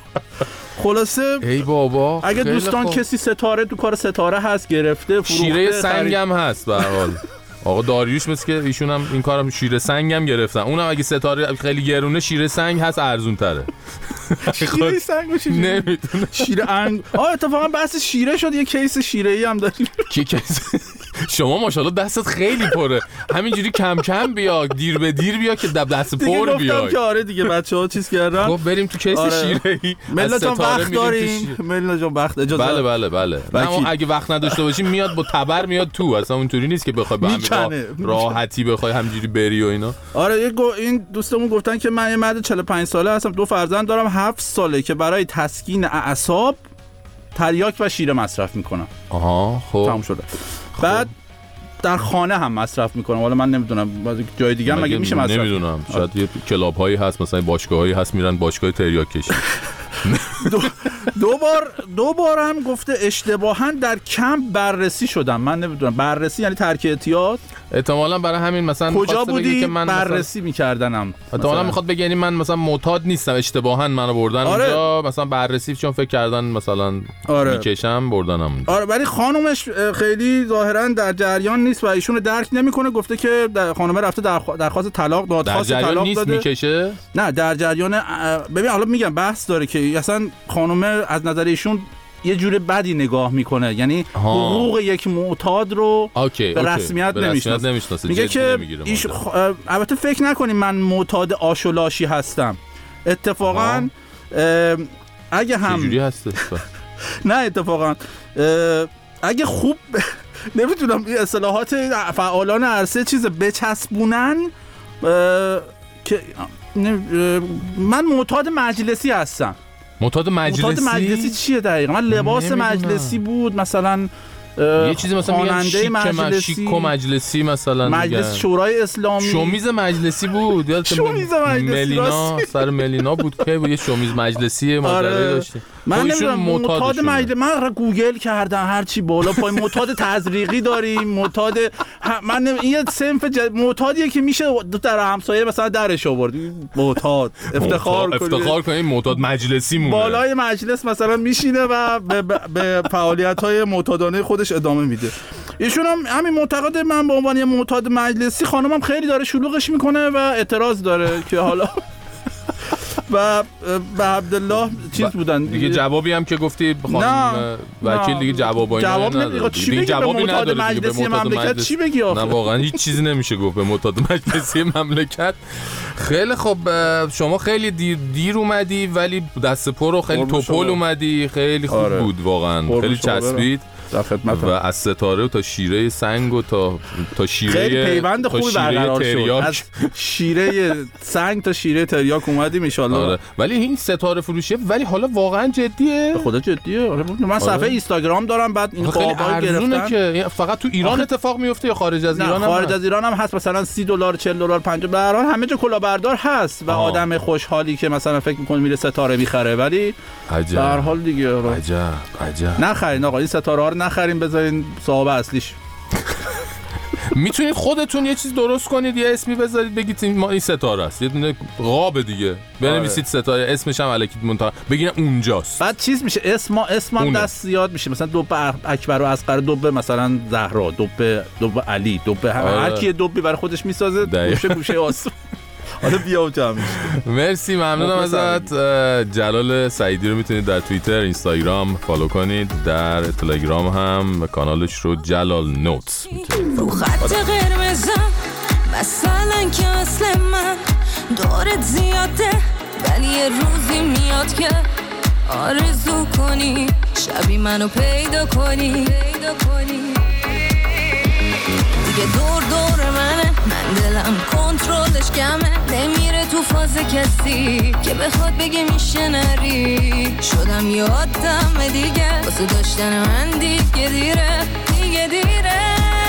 خلاصه ای بابا اگه دوستان خوب. کسی ستاره تو کار ستاره هست گرفته فروخته، شیره سنگ هم هست به هر حال. آقا داریوش مثل که ایشون هم این کارم شیره سنگ هم گرفتن، اونم اگه ستاره خیلی گرونه شیره سنگ هست ارزون تره. شیره سنگ بشه نمیدونم شیره انگ. آه اتفاقا بحث شیره شد، یه کیس شیره ای هم داریم. کی کیس؟ شما ماشاءالله دستت خیلی پره، همینجوری کم کم بیا، دیر به دیر بیا که دست پر بیا. گفتم که آره دیگه بچه‌ها چیز کردن. خب بریم تو کیس آره. شیره‌ای. ملا جان وقت داریم؟ ملا جان وقت اجازه بله بله بله. نه اگه وقت نداشته باشیم میاد با تبر میاد تو، اصلا اونطوری نیست که بخوای به همین راحتی بخوای همینجوری بری و اینا. آره یه این دوستمون گفتن که من یه مرد چهل و پنج ساله هستم، دو فرزند دارم، هفت ساله که برای تسکین اعصاب تریاک و شیره مصرف میکنم. آها خب تموم شده. بعد در خانه هم مصرف میکنم، حالا من نمیدونم جای دیگه هم مگه میشه مصرف؟ نمیدونم، شاید یه کلاب هایی هست مثلا باشگاهایی هست میرن باشگاه تریاک کشی. دو, دو بار دو بار هم گفته اشتباها در کمپ بررسی شدم، من نمیدونم بررسی یعنی ترک اعتیاد. احتمالاً برای همین مثلا کجا بودی که من بررسی می‌کردنم. احتمالاً میخواد بگه یعنی من مثلا معتاد نیستم، اشتباهاً منو بردن آره. اونجا مثلا بررسی چون فکر کردن مثلا آره. میکشم بردنم اونجا. آره ولی خانومش خیلی ظاهراً در جریان نیست و ایشون رو درک نمیکنه. گفته که خانومه رفته درخواست طلاق داد، خواست طلاق نیست داده. میکشه؟ نه در جریان. ببین حالا میگم بحث داره که اصلا خانومه از نظر ایشون یه جور بدی نگاه میکنه، یعنی حقوق یک معتاد رو اوکی، به رسمیت نمیشناسه. میگه که ایش... البته فکر نکنیم من معتاد آشولاشی هستم. اتفاقا اگه هم چجوری هسته؟ نه اتفاقا اگه خوب نمیتونم این اصطلاحات فعالان عرصه چیز بچسبونن که من معتاد مجلسی هستم. معتاد مجلسی؟ معتاد مجلسی چیه دقیقا؟ من لباس نمیدونم. مجلسی بود مثلا یه چیزی مثلا میگن شیک مجلسی شیک و مجلسی مثلا مجلس شورای اسلامی شومیز مجلسی بود یادت شومیز مجلسی ملینا سر ملینا بود که بود یه شومیز مجلسی ماجرایی داشته. من نمیدونم معتاد مجلسی من گوگل کردم هر چی بالا پای معتاد تزریقی داریم معتاد من این یه صنف معتادیه که میشه در همسایه مثلا درش آورد معتاد افتخار کنیم افتخار کنیم معتاد مجلسی مونه بالای مجلس مثلا میشینه و به فعالیت‌های معتادانه خودش ادامه میده. ایشون هم همین معتقد من به عنوان یه معتاد مجلسی خانمم خیلی داره شلوغش میکنه و اعتراض داره که حالا و به عبدالله چیز بودن دیگه. جوابی هم که گفتی خانم وکیل دیگه جواب جواب نمیگه. چی بگی به معتاد مجلسی مملکت چی بگی آخه؟ نه واقعا هیچ چیزی نمیشه گفت به معتاد مجلسی مملکت. خیلی خب شما خیلی دیر, دیر اومدی ولی دست پر و خیلی توپل اومدی. خیلی خوب آره. بود واقعا خیلی چسبید و از ستاره تا شیره سنگ و تا تا شیره خیلی پیوند خوبی برقرار شد. از شیره سنگ تا شیره تریاک اومدیم ان شاءالله. آره. ولی این ستاره فروشیه ولی حالا واقعا جدیه. به خدا جدیه. آره من صفحه آره. اینستاگرام دارم بعد این قابا گرفتن که فقط تو ایران آخه... اتفاق میفته یا خارج از ایران هم خارج از ایران هم هست مثلا سی دلار چهل دلار پنجاه به هر حال همه جا کلاهبردار هست و آه. آدم خوشحالی که مثلا فکر می‌کنه میره ستاره می‌خره ولی عجب. به هر حال دیگه آره. عجب عجب نخرین آقا این ستاره ها رو نخرین بذارین صاحب اصلیش. میتونید خودتون یه چیز درست کنید یه اسمی بذارید بگید ما این ستاره است یه دونه قاب دیگه بنویسید ستاره اسمش هم الکی منتها بگین اونجاست بعد چیز میشه اسم اسم هم دست زیاد میشه مثلا دوب اکبر و اصغر دوب مثلا زهرا دوب دوب علی دوب هر کی دوبی برای خودش میسازه گوشه گوشه آسون. حالا بیا جمع میشه. مرسی ممنونم ازت. جلال سعیدی رو میتونید در توییتر اینستاگرام فالو کنید در تلگرام هم کانالش رو جلال نوتس رو خط قرمزم مثلا که اصل من دارت زیاده ولی یه روزی میاد که آرزو کنی شبی منو پیدا کنی پیدا کنی دیگه دور دور منه من دلم کنترلش کمه نمیره تو فاز کسی که بخواد بگه میشه نری شدم یادم دیگه واسه داشتن من دیگه دیره دیگه دیره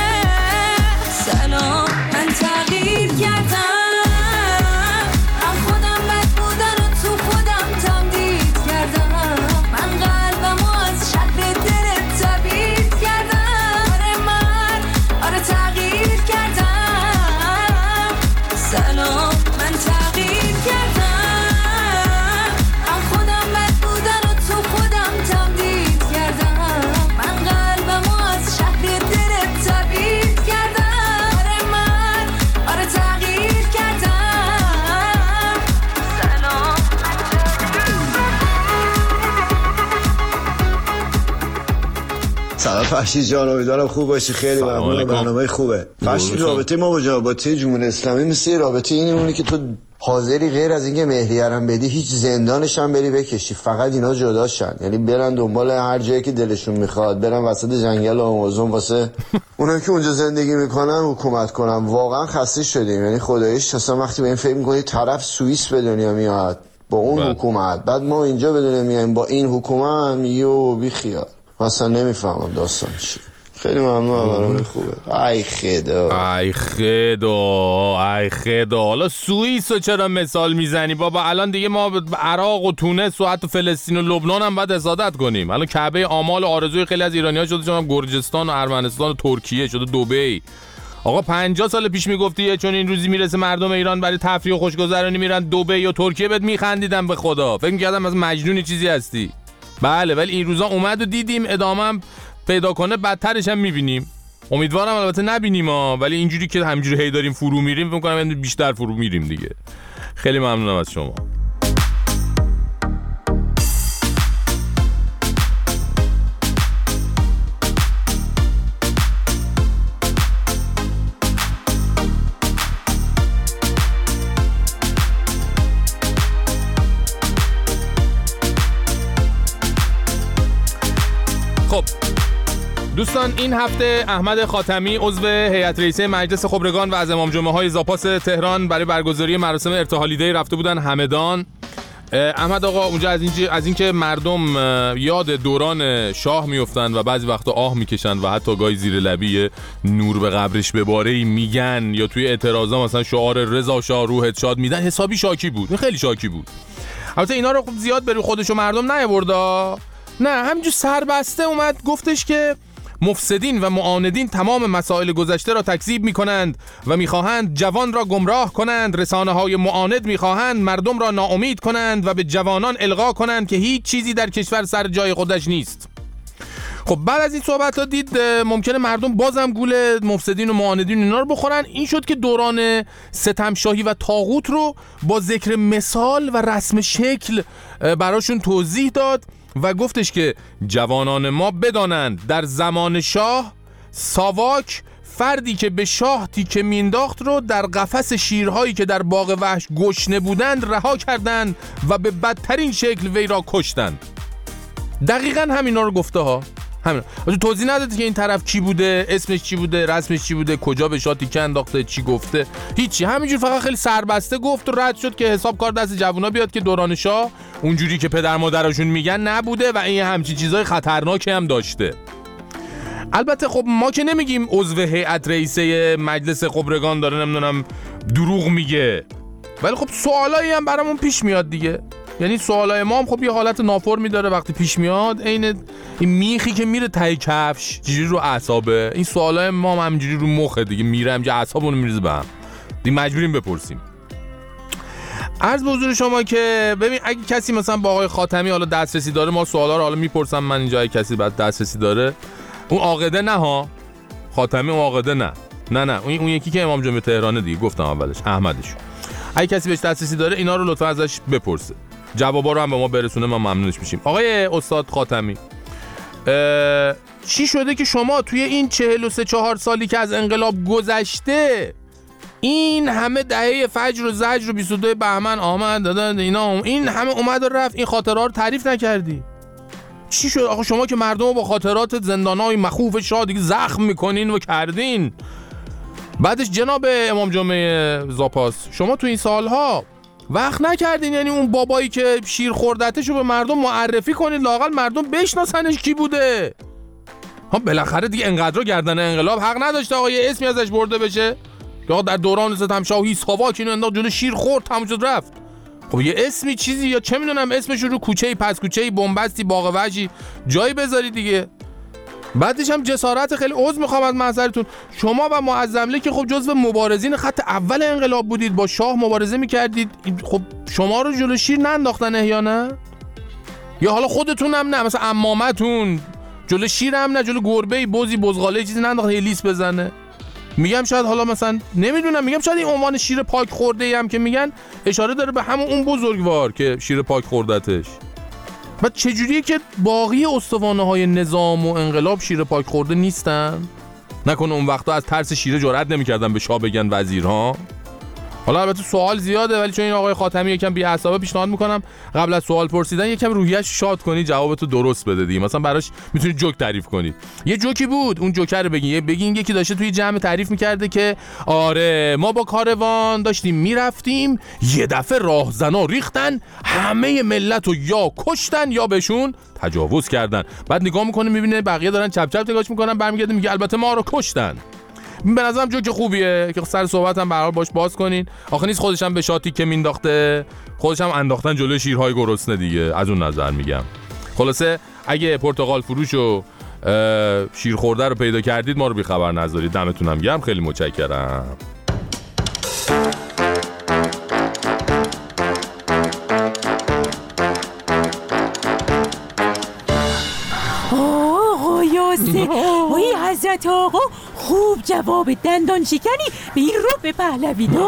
سلام من تغییر کردم من خودم بد بودن و تو خودم تمدید کردم من قلبمو از شهر دلت تبید کردم آره من آره تغییر کردم سلام من تغییر کردم من خودم بد بودن و تو خودم تمدید کردم من قلبمو از شهر دلت تبید کردم آره من آره تغییر کردم سلام سلام فرشید جان امیدوارم خوب باشی خیلی ممنون برنامه خوبه فرشید رابطه ما با رابطه جمهوری اسلامی مثل رابطه اینه اونه که تو حاضری غیر از اینکه مهریه‌ام بدی هیچ زندانش هم بری بکشی فقط اینا جدا شن یعنی برن دنبال هر جایی که دلشون میخواد برن وسط جنگل آمازون واسه اونایی که اونجا زندگی میکنن حکومت کنن واقعا خسته شدیم یعنی خداییش اصلا وقتی به این فکر میکنی طرف سوئیس به دنیا میاد با اون بله. حکومت بعد ما اینجا به دنیا میایم با این حکومت یو بی خیال مثلا نمیفهمم داستان چی خیلی ممنونم برام خوبه ای خدا ای خدا ای خدا حالا سوئیس رو چرا مثال میزنی بابا الان دیگه ما عراق و تونس و حتی فلسطین و لبنان هم باید حسادت کنیم الان کعبه آمال و آرزوی خیلی از ایرانی‌ها شده چون گرجستان و ارمنستان و ترکیه شده دبی آقا پنجاه سال پیش میگفتی چون این روزی میرسه مردم ایران برای تفریح و خوشگذرانی میرن دبی یا ترکیه، بهت میخندیدم به خدا، فکر میکردم از مجنونی چیزی هستی. بله ولی این روزا اومد و دیدیم، ادامه هم پیدا کنه بدترش هم میبینیم. امیدوارم البته نبینیم ها، ولی اینجوری که همینجوری هی داریم فرو میریم فکر کنم بیشتر فرو میریم دیگه. خیلی ممنونم از شما. خب دوستان، این هفته احمد خاتمی عضو هیئت رئیسه مجلس خبرگان و از امام جمعه های زاپاس تهران برای برگزاری مراسم ارتحالی دی رفته بودن همدان. احمد آقا اونجا از این از اینکه مردم یاد دوران شاه میافتن و بعضی وقتا آه میکشن و حتی گاهی زیر لبی نور به قبرش بباره میگن یا توی اعتراضا مثلا شعار رضا شاه روحت شاد میدن، حسابی شاکی بود، خیلی شاکی بود. البته اینا رو خب زیاد بری خودش و مردم نیاورد، نه همینجور سربسته اومد گفتش که مفسدین و معاندین تمام مسائل گذشته را تکذیب می‌کنند و می‌خواهند جوان را گمراه کنند. رسانه‌های معاند می‌خواهند مردم را ناامید کنند و به جوانان القا کنند که هیچ چیزی در کشور سر جای خودش نیست. خب بعد از این صحبت‌ها دید ممکنه مردم بازم گول مفسدین و معاندین اینا رو بخورن. این شد که دوران ستمشاهی و طاغوت رو با ذکر مثال و رسم شکل براشون توضیح داد و گفتش که جوانان ما بدانند در زمان شاه ساواک فردی که به شاه تیکه مینداخت رو در قفس شیرهایی که در باغ وحش گشنه بودند رها کردند و به بدترین شکل وی را کشتند. دقیقاً همینا رو گفته ها، همین. توضیح نداد که این طرف کی بوده، اسمش چی بوده، رسمش چی بوده، کجا به شاه تیکه انداخته، چی گفته، هیچی. همینجور فقط خیلی سربسته گفت و رد شد که حساب کار دست جوونا بیاد که دوران شاه اونجوری که پدر مادرشون میگن نبوده و این همچین چیزای خطرناکی هم داشته. البته خب ما که نمیگیم عضو هیئت رئیسه مجلس خبرگان داره نمیدونم دروغ میگه، ولی خب سوالایی هم برامون پیش میاد دیگه. یعنی سوالای ما هم خب یه حالت نافرمی داره وقتی پیش میاد، عین این میخی که میره ته کفش جوری رو اعصابه. این سوالای ما هم همینجوری رو مخه دیگه، میره همینجوری اعصابمون میریزه به هم دیگه، مجبوریم بپرسیم. عرض به حضور شما که ببین اگه کسی مثلا با آقای خاتمی حالا دسترسی داره، ما سوالا رو حالا میپرسم من اینجا، اگه کسی بعد دسترسی داره، اون عاقده نه ها، خاتمی اون عاقده نه نه نه اون, اون یکی که امام جمعه تهرانه دیگه، گفتم اولش احمدش. اگه کسی بهش دسترسی داره اینا رو لطفا ازش بپرسه، جوابا رو هم به ما برسونه، ما ممنونش میشیم. آقای استاد خاتمی، چی شده که شما توی این چهل و سه چهار سالی که از انقلاب گذشته این همه دهه فجر و زجر و بیست و دو بهمن آمد دادن اینا، این همه اومد و رفت، این خاطرات رو تعریف نکردی؟ چی شد آخه شما که مردم رو با خاطرات زندان‌های مخوف شاه دیگه زخم میکنین و کردین؟ بعدش جناب امام جمعه زاپاس، شما تو این سالها وقت نکردین یعنی اون بابایی که شیر خوردتشو به مردم معرفی کنید، لااقل مردم بشناسنش کی بوده. ها بالاخره دیگه انقدر گردن انقلاب حق نداشته آقا یه اسمی ازش برده بشه یا در دوران ستمشاهی ساواک اینو انداخت جلو شیر خورد تموم شد رفت. خب یه اسمی چیزی یا چه میدونم اسمش رو کوچه‌ای پس کوچه‌ای بنبستی باغ وحشی جایی بذاری دیگه. بعدش هم جسارت، خیلی عذر میخوام از محضرتون، شما و معظمله که خب جزو مبارزین خط اول انقلاب بودید، با شاه مبارزه میکردید، خب شما رو جلو شیر ننداختن احیانا؟ یا حالا خودتون هم نه، مثلا عمامتون جلو شیر هم نه، جلو گربه بزی بزغاله چیزی ننداخت هلیس بزنه؟ میگم شاید حالا مثلا نمیدونم، میگم شاید این عنوان شیر پاک خورده ای هم که میگن اشاره داره به همون اون بزرگوار که شیر پاک خوردتش. بعد چجوریه که باقی استوانه های نظام و انقلاب شیر پاک خورده نیستن؟ نکنه اون وقتا از ترس شیره جرئت نمی‌کردن به شاه بگن وزیرها؟ حالا البته سوال زیاده ولی چون این آقای خاتمی یکم بی اعصابه، پیشنهاد میکنم قبل از سوال پرسیدن یکم روحیه‌اش شاد کنی، جوابتو درست بده دیگه. مثلا براش میتونید جوک تعریف کنید، یه جوکی بود اون جوکر رو بگین، بگین یکی داشته توی جمع تعریف میکرده که آره ما با کاروان داشتیم میرفتیم، یه دفعه راهزنا ریختن، همه ملت رو یا کشتن یا بهشون تجاوز کردن. بعد نگاه میکنه میبینه بقیه دارن چپ چپ نگاهش میکنن، برمیگرده میگه البته ما رو کشتن. به نظرم جوک خوبیه که سر صحبت هم به هر حال باش باز کنین. آخه نیست خودش هم به شاتی که مینداخته، خودش هم انداختن جلوی شیرهای گرسنه دیگه، از اون نظر میگم. خلاصه اگه پرتقال فروش و شیر خورده رو پیدا کردید ما رو بی خبر نذارید. دمتونم گرم، خیلی متشکرم. آقا یاسر، وای حضرت آقا خوب جواب دندان شکنی به این رب پهلوی داد.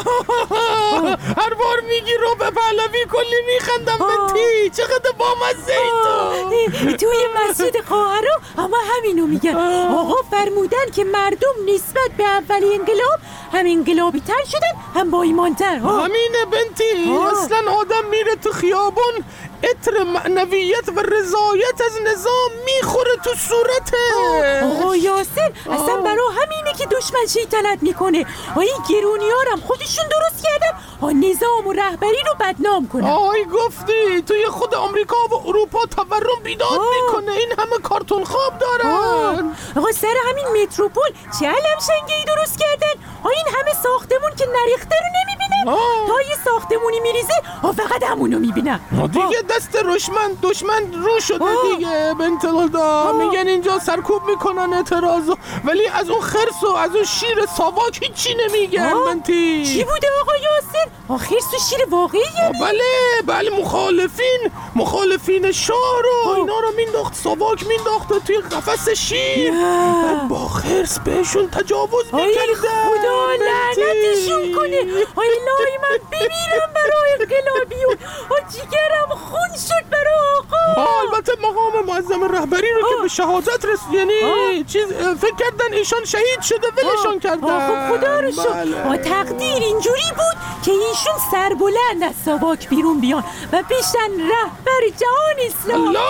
هر بار میگی رب پهلوی کلی میخندم بنتی، چقدر بامزه ای تو. توی مسجد خواهرا اما همینو میگن. آقا فرمودن که مردم نسبت به اولی انقلاب هم انقلابی تر شدن هم با ایمان تر. همینه بنتی، اصلا آدم میره تو خیابون عطر معنویت و رضایت از نظام میخوره تو صورته. آقا یاسر اصلا برای همینه که دشمن شیطنت میکنه. آی گرونیارم خودشون درست کردن آ نظام و رهبری رو بدنام کنن. آی گفتی توی خود آمریکا و اروپا تورم بیداد میکنه، این همه کارتون خواب دارن. آقا سر همین متروپول چه علم شنگه‌ای درست کردن. آ این همه ساختمون که نریخته رو نمیبینن، تا یه ساختمونی میریزه آ فقط همونو میبینن. دیگه دست رشمن دشمن رو شده دیگه بنت الهدا. میگن اینجا سرکوب میکنن اعتراض، ولی از اون خرس و از اون شیر ساواک هیچی نمیگن بنتی. چی بوده آقا یاسر؟ خرس و شیر واقعی یعنی؟ بله بله، مخالفین مخالفین شاه رو اینا رو مینداخت ساواک، مینداخته توی قفس شیر، با خرس بهشون تجاوز میکرده. خدا لعنتشون کنه. آی الهی من بمیرم برای انقلابیون. آ جیگرم خون شد برای آقا. البته مقام معظم رهبری رو که به شهادت رسید، یعنی چیز فکر کردن ایشان شهید شده ولشان کردن. خب خدا رو شکر. آ تقدیر اینجوری بود که ایشون سربلند از ساواک بیرون بیان و بشن رهبر جهان اسلام. الله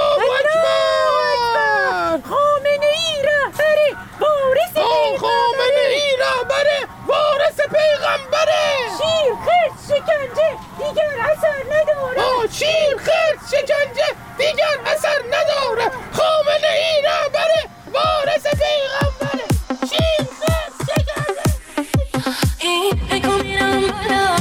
اکبر. خامنه ای رهبر وارث پیغمبره. خامنه ای رهبر وارث پیغمبره. شیر خرس شکنجه دیگر اثر نداره. آه شیر خرس شکنجه دیگر اثر نداره. خامنه ای رهبر وارث پیغمبره. شیر خرس شکنجه. این بگو میرم بالا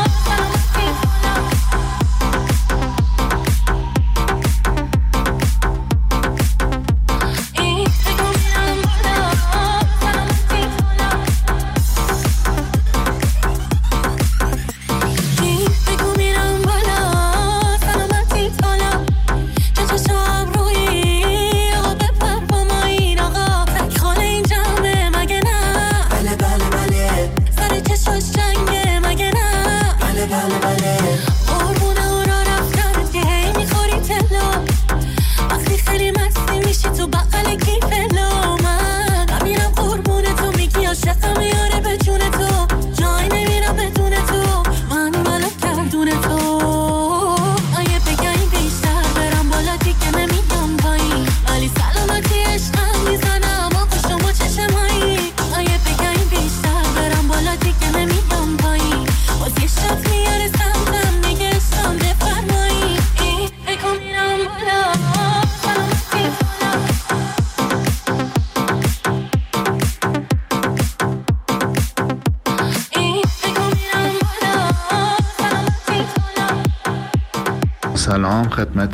سلام خدمت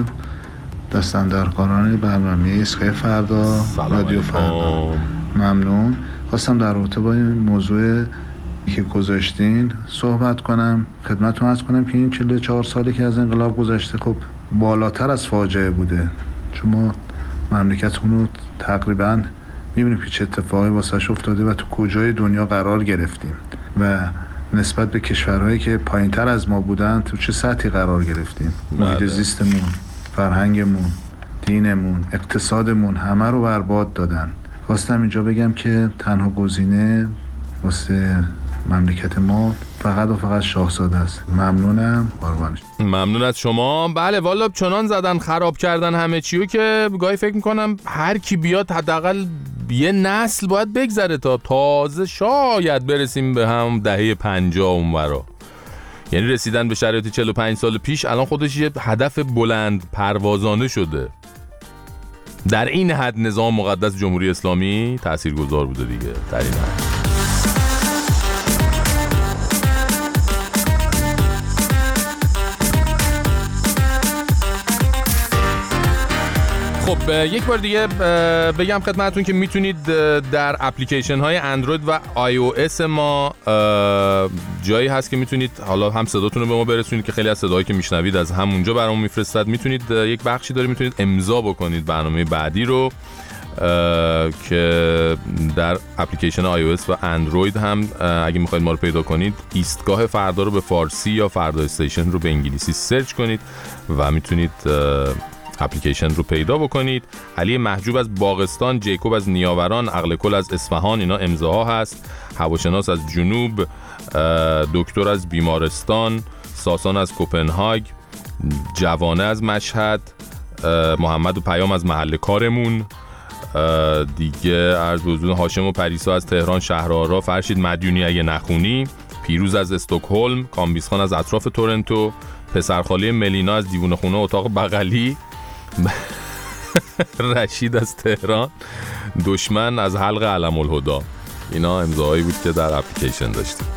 دستاندرکاران برنامه ایستگاه فردا رادیو فردا. ممنون. خواستم در رابطه با این موضوع که گذاشتین صحبت کنم. خدمتتون عرض کنم که این چهل و چهار سالی که از انقلاب گذشته خب بالاتر از فاجعه بوده، چون ما مملکتمون رو تقریبا می‌بینیم که چه اتفاقی واسش افتاده و تو کجای دنیا قرار گرفتیم و نسبت به کشورهایی که پایین‌تر از ما بودن تو چه سطحی قرار گرفتیم. محیط زیستمون، فرهنگمون، دینمون، اقتصادمون همه رو برباد دادن. خواستم اینجا بگم که تنها گزینه واسه مملکت ما فقط و فقط شاهزاده است. ممنونم. قربانش. ممنون از شما. بله والا چنان زدن خراب کردن همه چیو که گاهی فکر میکنم هر کی بیاد حداقل یه نسل باید بگذره تا تازه شاید برسیم به هم دهه پنجاه اونورا. یعنی رسیدن به شرایط چهل و پنج سال پیش الان خودش یه هدف بلند پروازانه شده. در این حد نظام مقدس جمهوری اسلامی تاثیرگذار بوده دیگه. در این حد. خب یک بار دیگه بگم خدمتتون که میتونید در اپلیکیشن های اندروید و آی او اس ما جایی هست که میتونید حالا هم صداتون رو به ما برسونید که خیلی از صداهایی که میشنوید از همونجا برامون میفرستاد. میتونید یک بخشی داره میتونید امضا بکنید برنامه بعدی رو که در اپلیکیشن آی او اس و اندروید هم اگه میخواید ما رو پیدا کنید ایستگاه فردا رو به فارسی یا فردا استیشن رو به انگلیسی سرچ کنید و میتونید اپلیکیشن رو پیدا بکنید. علی محجوب از باغستان، جیکوب از نیاوران، عقل کل از اصفهان، اینا امضاها هست. هواشناس از جنوب، دکتر از بیمارستان، ساسان از کوپنهاگ، جوانه از مشهد، محمد و پیام از محل کارمون، دیگه عرض به حضور هاشم و پریسا از تهران، شهرآرا، فرشید مدیونی اگه نخونی، پیروز از استکهلم، کامبیز خان از اطراف تورنتو، پسرخاله ملینا از دیوونه خونه اتاق بغلی، رشید از تهران، دشمن از حلق علم الهدا. اینا امضاهایی بود که در اپلیکیشن داشتیم.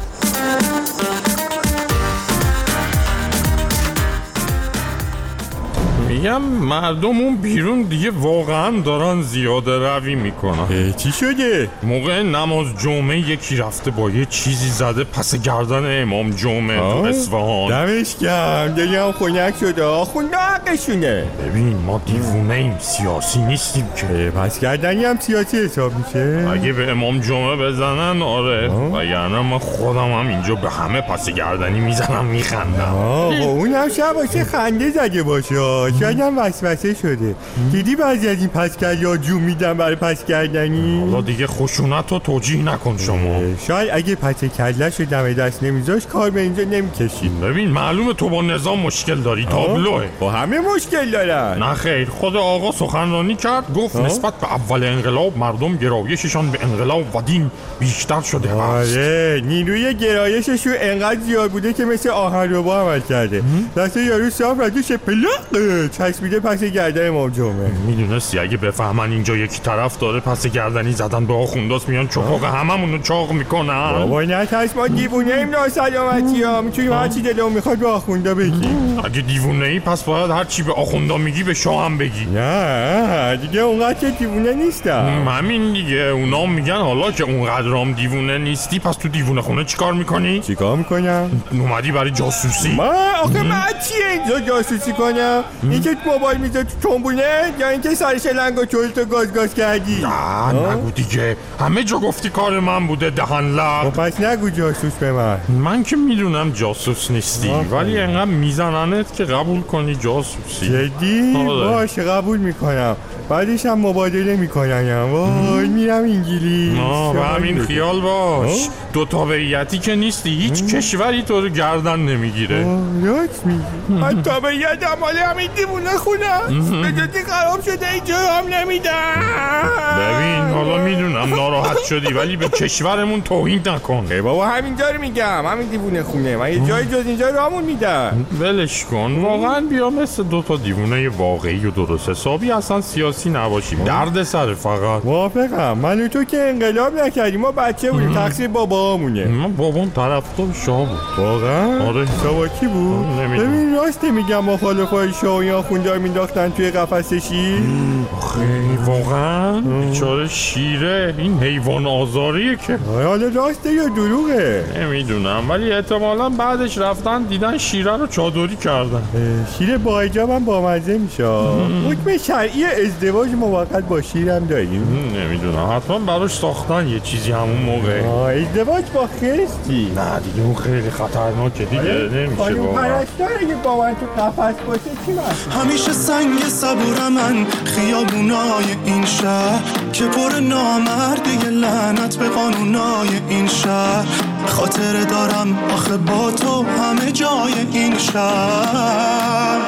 میگم مردم اون بیرون دیگه واقعا دارن زیاده روی میکنن. چی شده؟ موقع نماز جمعه یکی رفته با یه چیزی زده پس گردن امام جمعه تو اصفهان. دمش گرم، دیگه خنک شده. آخونده حقشونه. ببین ما دیوونه ایم، سیاسی نیستیم که. پس گردنی هم سیاسی حساب میشه؟ اگه به امام جمعه بزنن آره، وگرنه من خودم هم اینجا به همه پس گردنی میزنم میخندم. آه اون هم شب باشه خنده زده باشه، شاید هم وسوسه شده. دیدی بعضی از این پسکردی ها جو میدن برای پس کردنی؟ حالا دیگه خشونت رو توجیه نکن شما. شاید اگه پس کلش رو دم دست نمیذاش کار به اینجا نمیکشید. ببین معلومه تو با نظام مشکل داری، تابلوه. با همه مشکل دارن. نه خیر، خود آقا سخنرانی کرد گفت آه؟ نسبت به اول انقلاب مردم گرایششان به انقلاب و دین بیشتر شده. آره نیروی گرایشش رو انقدر زیاد بوده که مثل آهنربا عمل کرده. دست یارو صاف ردوش پلاق چسبیده پس گردن امام جمعه. میدونستی اگه بفهمن اینجا یکی طرف داره پس گردنی زدن به آخونداست میان چاق هممون رو چاق میکنن. بابا نه ترس، ما دیوونه ایم ناسلامتی ها، میتونیم هر چی دلمون میخواد به آخوندا بگیم. اگه دیوونه ای پس باید هر چی به آخوندا میگی به شاه هم بگی. نه دیگه اونقدر که دیوونه نیستم. همین دیگه، اونا میگن حالا که اونقدرام دیوونه نیستی پس تو دیوونه خونه چیکار میکنی؟ چیکار میکنم؟ اومدی برای جاسوسی؟ ما آخه من چیه اینجا جاسوسی کنم؟ اینکه موبایل میذاری تو تنبونه یا اینکه سرش لنگو چولتو گاز گاز کردی؟ نه نگو دیگه، همه جا گفتی کار من بوده دهن لق. پس نگو جاسوس به من. من که میدونم جاسوس نیستی ولی انقدر میزننت که قبول کنی جاسوسی. جدی؟ باشه قبول میکنم، بعدش هم مبادله میکنم. وای میرم انگلیس. نه به همین خیال باش، دو تابعیتی که نیستی هیچ کشوری تو رو گردن نمیگیره. راست میگی، من تابعیتم مالی همین دیوونه خونم به جدی خراب شده اینجا هم نمیدم. ببین حالا میدونم ناراحت شدی ولی به کشورمون توهین نکن. ای بابا همینجا رو میگم، همین دیوونه خونه، من یه جای جز اینجا رامون میدم. ولش کن، واقعا بیا مثل دو تا دیوونه واقعی و درست حسابی اصلا سیاسی نباشیم، درد سر فقط. موافقم، من و تو که انقلاب نکردیم، ما بچه بودیم، تقصیر بابامونه. من بابام طرفدار شاه بود. واقعا؟ آره. شاه کی بود؟ ببین راست میگم مخالفای شاه یا خوندار مینداختن توی قفسشی. خیلی واقعا بیچاره شیره، این حیوان آزاریه که. حالا راسته یا دروغه؟ نمیدونم ولی احتمالاً بعدش رفتن دیدن شیره رو چادری کردن. شیر با حجابم بامزه میشه. حکم شرعی ازدواج موقت با شیرم داریم؟ نمیدونم، حتما براش ساختن یه چیزی همون موقع. ازدواج با خرستی؟ نه دیگه اون خیلی خطرناکه دیگه، نمیشه با پرستار اگه با من تو قفس باشه چی باشه؟ همیشه سنگ صبور من خیابونای این شهر که پر نامردی لعنت به قانونای این شهر. خاطره دارم آخه با تو همه جای این شهر.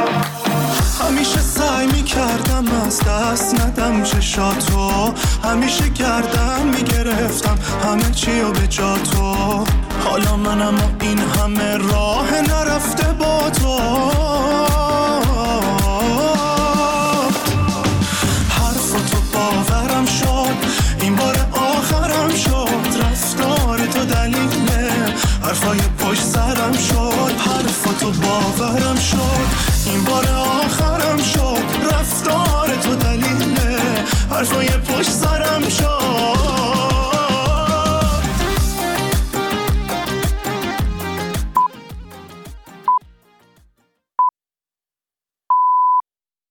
همیشه سعی میکردم از دست ندم چشاتو، همیشه گردن میگرفتم همه چیو به جا تو. حالا منم و این همه راه نرفته با تو. حرفتو باورم شد، این بار آخرم شد. رفتار تو دلیله حرفای پشت سرم شد. حرفتو باورم شد، این بار آخرم